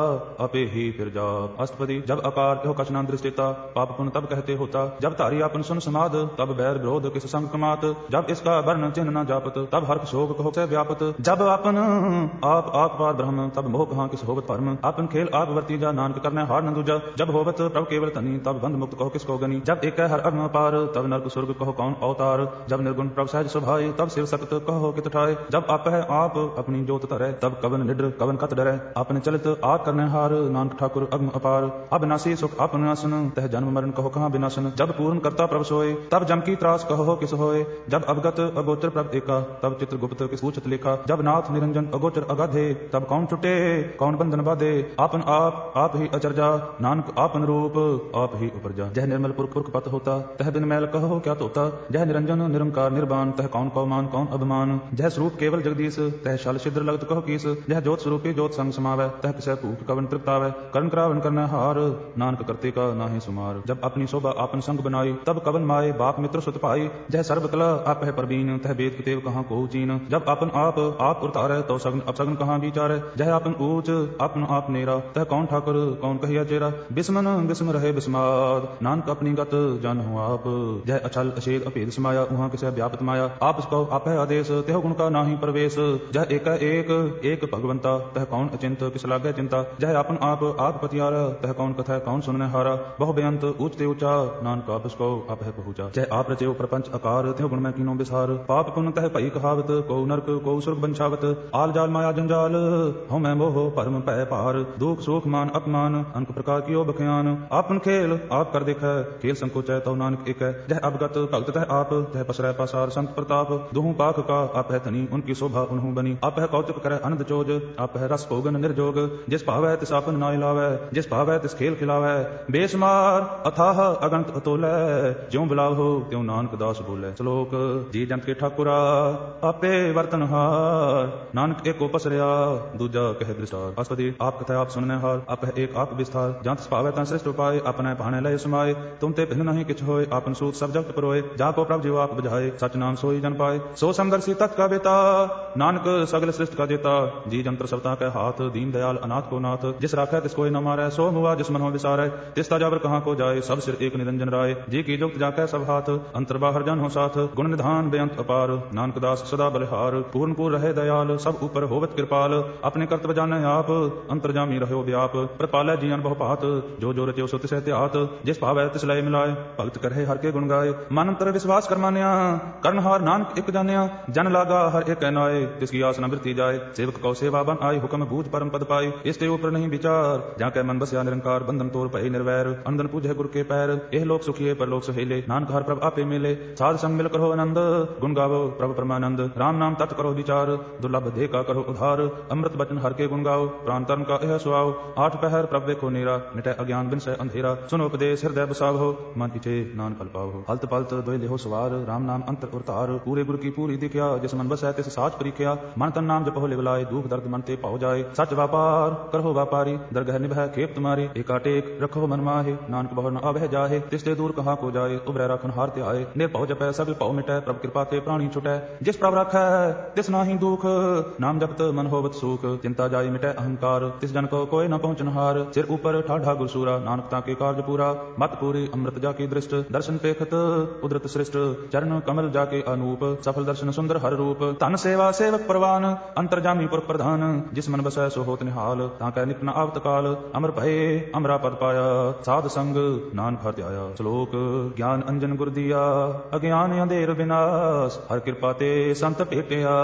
अपे ही फिर जाप। अष्टपदी जब अकार यो कछ न दृष्टिता, पाप पुण्य तब कहते होता, जब तारी आपन सुन समाध, तब बैर विरोध किस संग कमात, जब इसका वर्ण चिन्ह न जापत, तब हर्ष शोक कहो से व्यापत, जब आपन आप आप पार ब्रह्म, तब मोह कहाँ किस होवत परम, आपन खेल आप वर्ती जा, नानक करने हार न दूजा, जब होवत प्रभु केवल तनी, तब बंध मुक्त कहो किसको गनी, जब एक हर अग्न पार, तब नरक स्वर्ग कहो कौन अवतार, जब निर्गुण प्रभु सहज स्वभाई, तब शिव सक्त कहो कित ठाए, जब आप है आप अपनी जोत तरे, तब कवन निड्र कवन कत डरे, आपने चलित आप करने हार, नानक ठाकुर अग्न अपार, अविनाशी सुख आपन नासन, तह जन्म मरण कहो कहाँ विनाशन, जब पूर्ण करता प्रभु सोए, तब जम की त्रास कहो किस होए, जब अवगत अगोचर प्रभु एका, तब चित्र गुप्त किस पूछत लेखा, जब नाथ निरंजन अगोचर अगाधे, तब कौन छुटे कौन बंधन बाधे, आपन आप आप ही अचरजा, नानक आपन रूप आप ही उपरजा, जह निर्मल पुरख पुरख पत होता, तह बिन मैल कहो क्या तोता, जह निरंजन निरंकार निर्बान, तह कौन कौमान कौन अभिमान, जह स्वरूप केवल जगदीश, तह शल छिद्र लगत कहो कीस, जह जोत स्वरूपी जोत संग समावै, तह किसै भूख कवन तृप्तावै, करण करावन करना हार, नानक करते का नाहि सुमार, जब अपनी शोभा आपन संग बनाई, तब कवन माए बाप मित्र सुत पाई, जह सर्व कला आप है परबीन, तह वेद कितेव कहाँ को चीन, जब आपन आप आप उतारे, तो सगन अपसगन कहाँ विचारे, जह आपन ऊंच आपन आप नेरा, तह कौन ठाकुर कौन कहिया चेरा, बिस्मन बिस्म रहे बिस्माद, नानक अपनी गत जन हो आप, जह अछल अछेद अभेद समाया, उहाँ किसे व्यापत माया, आप इसको आप है आदेश, तेह गुण का नाही प्रवेश, जह एक एक एक भगवंता, तह कौन अचिंत किस लागे चिंता, जह आपन आप आप पतियारा, तह कौन कथा कौन सुनने हारा, बहु बेअंत ऊंचते ऊंचा, नानक आप इसको आप है पहुंचा, जह आप रचे प्रपंच आकार, तेह गुण में कीनो विसार, पाप पुण्य तह पई कहावत, को नरक को सुर्ग बंशावत, आल जाल माया जंजाल, हो मैं मोह परम पै पार, दुख सुख मान अपमान, अनक प्रकार की बख्यान, आपन खेल आप कर देख, खेल संकोच है तो नानक एक, जह अवगत भक्त तह आप, जह पसरै पासार संत प्रताप, दुहु पाख का आप है धनी, उनकी शोभा उन्हु बनी, आप है कौतुक करे आनंद चोज, आप है रस भोगन निर्जोग, जिस भावै तिस आपन नाय लावै, जिस भावै तिस खेल खिलावै, बेसमार अथाह अगणत अतोलै, ज्यों बुलावो त्यों नानक दास बोले। श्लोक जी जंत के ठाकुरा आपे वर्तनहार, नानक एको पसरया दूजा कह दृष्टार। अष्टपदी आप कथा आप सुनने हार, आप है एक आप विस्तार, जंत पावै तं श्रेष्ठ उपाय, अपने भाने लय समाये, तुम ते भिन्न नहीं किछ होय, आपन सूत सब जगत परोए, जाको प्रभु जीव आप बुझाए, सच नाम सोई जन पाए, सो समदर्शी तत् का बेता, नानक सगल सृष्ट का देता, जी जंत्र सबता के हाथ, दीन दयाल अनाथ को नाथ, जिस राखै तिस कोई न मारै, सो मुआ जिस मन हो विसारै, तिस ताजावर कहाँ को जाए, सब सिर एक निरंजन राय, जी की जुक्त जाकै सब हाथ, अंतर बाहर जन हो साथ, गुण निधान बेअंत अपार, नानक दास सदा बलिहार, पूर्ण पूर्ण रहे दयाल, सब ऊपर होवत कृपाल, अपने कर्तव्य जाने आप, अंतर्जामी रहो व्याप, प्रपालै जीवन बहु पात, जो जो रचे सो तिसै त्यात, जिस भावै तिस लय मिलाए, भगत करे हर के गुण गाए, मन अंतर विश्वास कर मानिया, करनहार नानक एक जानिया, जन लागा हर एक कहनाए, तिसकी आस न बिरती जाए, सेवक कौ सेवा बन आए, हुक्म बूझ परम पद पाए, इसते ऊपर नहीं विचार, जाके मन बसया निरंकार, बंधन तोड़ पए निर्वैर, अंदन पूजे गुरु के पैर, एह लोक सुखिए पर लोक सुहेले, नानक हर प्रभ आपे मिले, साध संग मिल करो आनंद, गुण गावो प्रभु परमानंद, राम नाम तत् करो विचार, दुर्लभ दे का करो उधार, अमृत बचन हर के गुण गाओ, प्राण धर्म का यह सुआओ, आठ पहर प्रभु देखो नीरा, मिटै अज्ञान बिन से अंधेरा, सुनो उपदेश हृदय बसावो, मन इच्छे नान फल पावो, हलत पलत दोय लेहो सवार, राम नाम अंतर उतार, पूरे गुरु की पूरी दिख्या, जिस मन बसै तिस साच परीख्या, मन तन नाम जपो लिवलाए, दुख दर्द मन ते पाओ जाए, सच व्यापार करो व्यापारी, दरगह निभै खेप तुम्हारी, एका टेक रखो मन माहे, नानक बहुर न आबह जाहे, तिसते दूर कहाँ को जाए, उबरै राखन हार ते आए, निर्भव जपै सगल पाओ मिटै, प्रभु कृपा ते प्राणी छुटै, जिस प्रभु रखै तिस नाहि दुख, नाम जपत मन होवत सुख, चिंता जाई मिटै अहंकार, तिस जन को कोई न पहुंचनहार, सिर ऊपर ठाढ़ा गुरसूरा, नानक ताके कार्य पूरा, मत पूरी अमृत जाके दृष्ट, दर्शन पेखत उदरत सृष्ट, चरण कमल जाके अनूप, सफल दर्शन सुंदर हर रूप, तन सेवा सेवक परवान, अंतर्जामी पुरख प्रधान, जिस मन बसै सो होत निहाल, ताकै निक न आवत काल, अमर भये अमरा पद पाया, साध संग नानक हर ध्याया। श्लोक ज्ञान अंजन गुर दिया, अज्ञान अंधेर विनाश, हर कृपा ते संत भेटिया,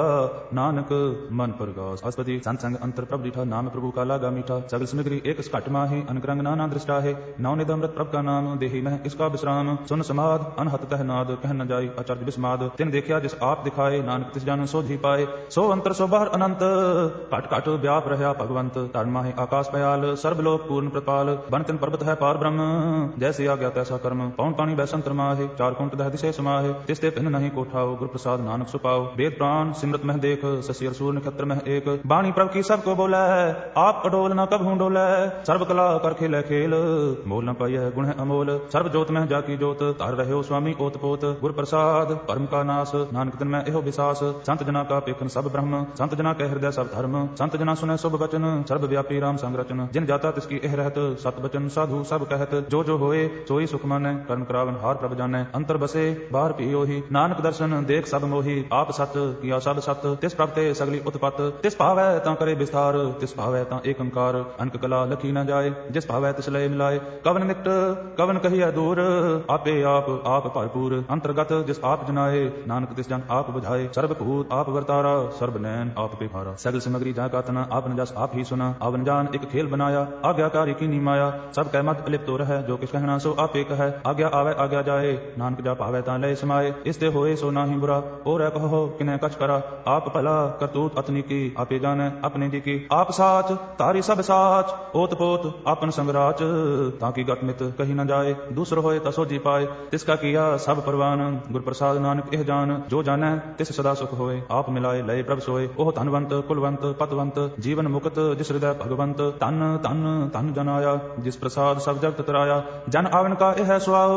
नानक मन परगास। अष्टपदी संत संग अंतर प्रभु डिठा, नाम प्रभु का लागा मीठा, सगल सामग्री एक घट माहे, अनकरंग नाना दृष्टा है, नौ निध अमृत प्रभु का नाम, देहि मह इसका विश्राम, सुन समाध अनहत तह नाद, कह न जाई आचार्य विस्माद, तिन देखिया जिस आप दिखाए, नानक तिस जन सोधी पाए, सो अंतर सो बाहर अनंत, घट घट व्याप रहा भगवंत, धर्म माहे आकाश पयाल, सर्वलोक पूर्ण प्रपाल, बन तिन पर्वत है पार ब्रह्म, जैसे आ गया तैसा कर्म, पौन पानी वैसन माहे, चार कुंट दह दिशे समाहे, तिसते भिन्न नहीं को ठाओ गुर प्रसाद नानक सुपाओ। वेद प्राण सिमरत मह देख शशि अर सूर्य नक्षत्र मह एक। बाणी प्रभ की सब को बोलै आप अडोल न कब हूँ डोलै। सर्व कला कर खेलै खेल मोल न पाइय गुण है अमोल। सर्व जोत मह जाकी जोत तार रहो स्वामी ओत पोत। गुर प्रसाद परम का नास नानक तिन में एहो विसास। संत जना का पेखन सब ब्रह्म संत जना के हृदय सब धर्म। संत जना सुने शुभ वचन सर्व व्यापी राम संग रचन। जिन जाता तिसकी एह रहत सत बचन साधु सब कहत। जो जो होए सोई सुख मानै कर्ण करावन हार प्रभ जानै। अंतर बसे बाहर पियोहि नानक दर्शन देख सब मोहि। आप सत किया सब सत तिस प्रभ ते सगली उत्पत। तिस भावै तां करे विस्तार तिस भावै तां एक अंकार। अनक कला लखी न जाए जिस भावै तिस लय मिलाए। कवन निकट कवन कहिए दूर आपे आप आप भरपूर। अंतर्गत जिस आप जनाए नानक तिस जन आप बुझाए। सर्वभूत आप वर्तारा सर्व नैन आप पिहारा। सगल सामग्री जा का तना आपन जस आप ही सुना। आवन जान एक खेल बनाया आज्ञाकारी की माया। सब कै मत अलिप्त तो रह जो किस कहना सो आपे कह। आज्ञा आवे आज्ञा जाए नानक जा पावे तां लय समाए। इसते होए सो नाही बुरा और कहो किन्हें कछ करा। आप भला करतूत अतनी की आपे जाने अपने दी की। आप साच तारी सब साच ओत पोत आपन संगराच। ताकि गत मित कही न जाए दूसर होए तसो जी पाए। तिसका किया सब परवान गुर प्रसाद नानक एह जान। जो जाने तिस सदा सुख होए आप मिलाए लय प्रभ सोए। ओह धनवंत कुलवंत पतवंत जीवन मुक्त जिस हृदय भगवंत। तन तन तन जन आया जिस प्रसाद सब जगत तराया। जन आवन का एह सुआओ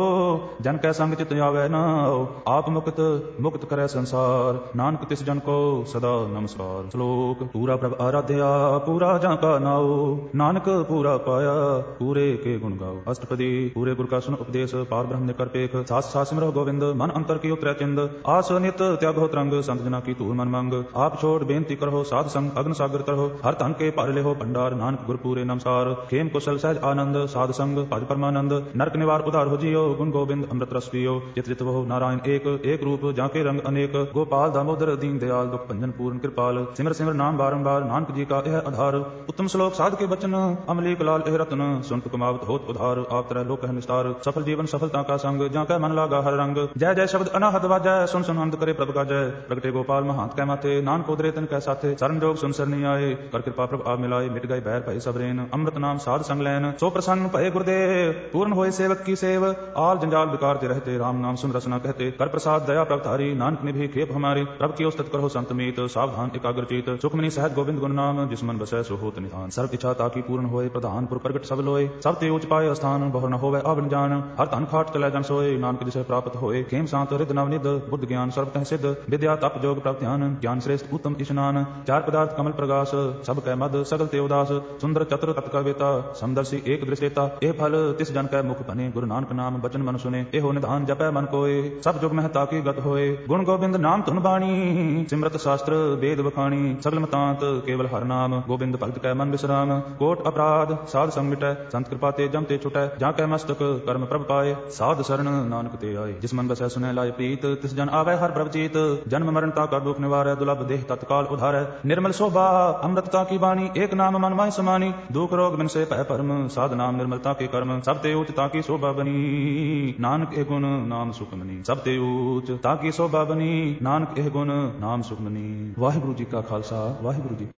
जन कै संग चित आवे नाओ। आप मुक्त मुक्त करे संसार नानक तिस जन को सदा नमस्कार। श्लोक पूरा प्रभ आराध्या पूरा जाका नाओ। नानक पूरा पाया पूरे के गुण गाओ। अष्टपदी पूरे गुर का सुन उपदेश पार ब्रह्म ने कर पेख। सास सास सिमरो गोविंद मन अंतर की उतरै चिंद। आस नित त्यागो तरंग संत जना की तूर मन मंग। आप छोड़ बेनती करहो साध संग अग्न सागर तरहो। हर तन के पार लेहो भंडार नानक गुर पूरे नमसार। खेम कुशल सहज आनंद साध संग भज परमानंद। नरक निवार उदार हो जियो गुण गोविंद अमृत रस पियो। चित चित वहो नारायण एक एक रूप जाके रंग अनेक। गोपाल दामोदर दीन दयाल दुख भंजन पूर्ण कृपाल। सिमर सिमर नाम बारंबार नानक जी का यह आधार। उत्तम श्लोक साध के बचन अमलीक लाल एह रत्न। सुनत कमावत होत उधार आप तरह लोक है निस्तार। सफल जीवन सफलता का संग जाके मन लागा हर रंग। जय जय शब्द अनाहत वाजय सुन सुन अंत करे प्रभु का जय। प्रगटे गोपाल महांत कै माथे नानक उदरे तन कै साथे। शरण जोग सुन सरनी आए कर कृपा प्रभु आप मिलाए। मिट गए बैर भय सब रेन अमृत नाम साध संग लैन। सो प्रसन्न भय गुरुदेव पूर्ण होए सेवक की सेव। आल जंजाल विकार ते रहते राम नाम सुन रसना कहते। कर प्रसाद दया प्रभ धारी नानक निभि खेप हमारी। प्रभु की उस्तत करो संत मीत सावधान एकाग्र चीत। सुखमनी सहज गोविंद गुण नाम जिस मन बसै सो होत निधान। सर्व इच्छा ताकि पूर्ण होए प्रधान पुर प्रगट सब लोए। सब ते उच पाए स्थान बहुर न होवे आवन जान। हर तन खाट चलै जन सोए नानक जिसे प्राप्त होए। खेम सांत हृद नवनिध बुद्ध ज्ञान सर्व तह सिद्ध। विद्या तप जोग प्रभ ध्यान ज्ञान श्रेष्ठ उत्तम स्नान। चार पदार्थ कमल प्रगास सब कै मद सगल ते उदास। सुंदर चतुर तत्कवेता समदर्शी एक दृष्टेता। ए फल तिस जन कै मुख बने गुरु नानक नाम बचन मन सुने। एहो निधान जपै मन कोय सब जुग महता की गत होए। गुण गोविंद नाम धुन बाणी सिमरत शास्त्र वेद बखाणी। सगल मतांत केवल हर नाम गोविंद भक्त कै मन विश्राम। कोट अपराध साध संग मिटै संत कृपा ते जम ते छुटै। जाकै मस्तक कर्म प्रभ पाए साध शरण नानक ते आए। जिस मन बसै सुनै लाय प्रीत तिस जन आवे हर प्रभ चीत। जन्म मरणता का दुख निवारै दुलभ देह तत्काल उधारै। निर्मल शोभा अमृतता की बाणी एक नाम मन माय समानी। दुख रोग बिन से पै परम साध नाम निर्मलता के कर्म। सब ते उच्च ताकी शोभा बनी नानक ए गुण नाम सुखमनी। सब ते उच्च ताकी शोभा बनी नानक ए गुण नाम सुखमनी। वाहिगुरु जी का खालसा वाहिगुरु जी।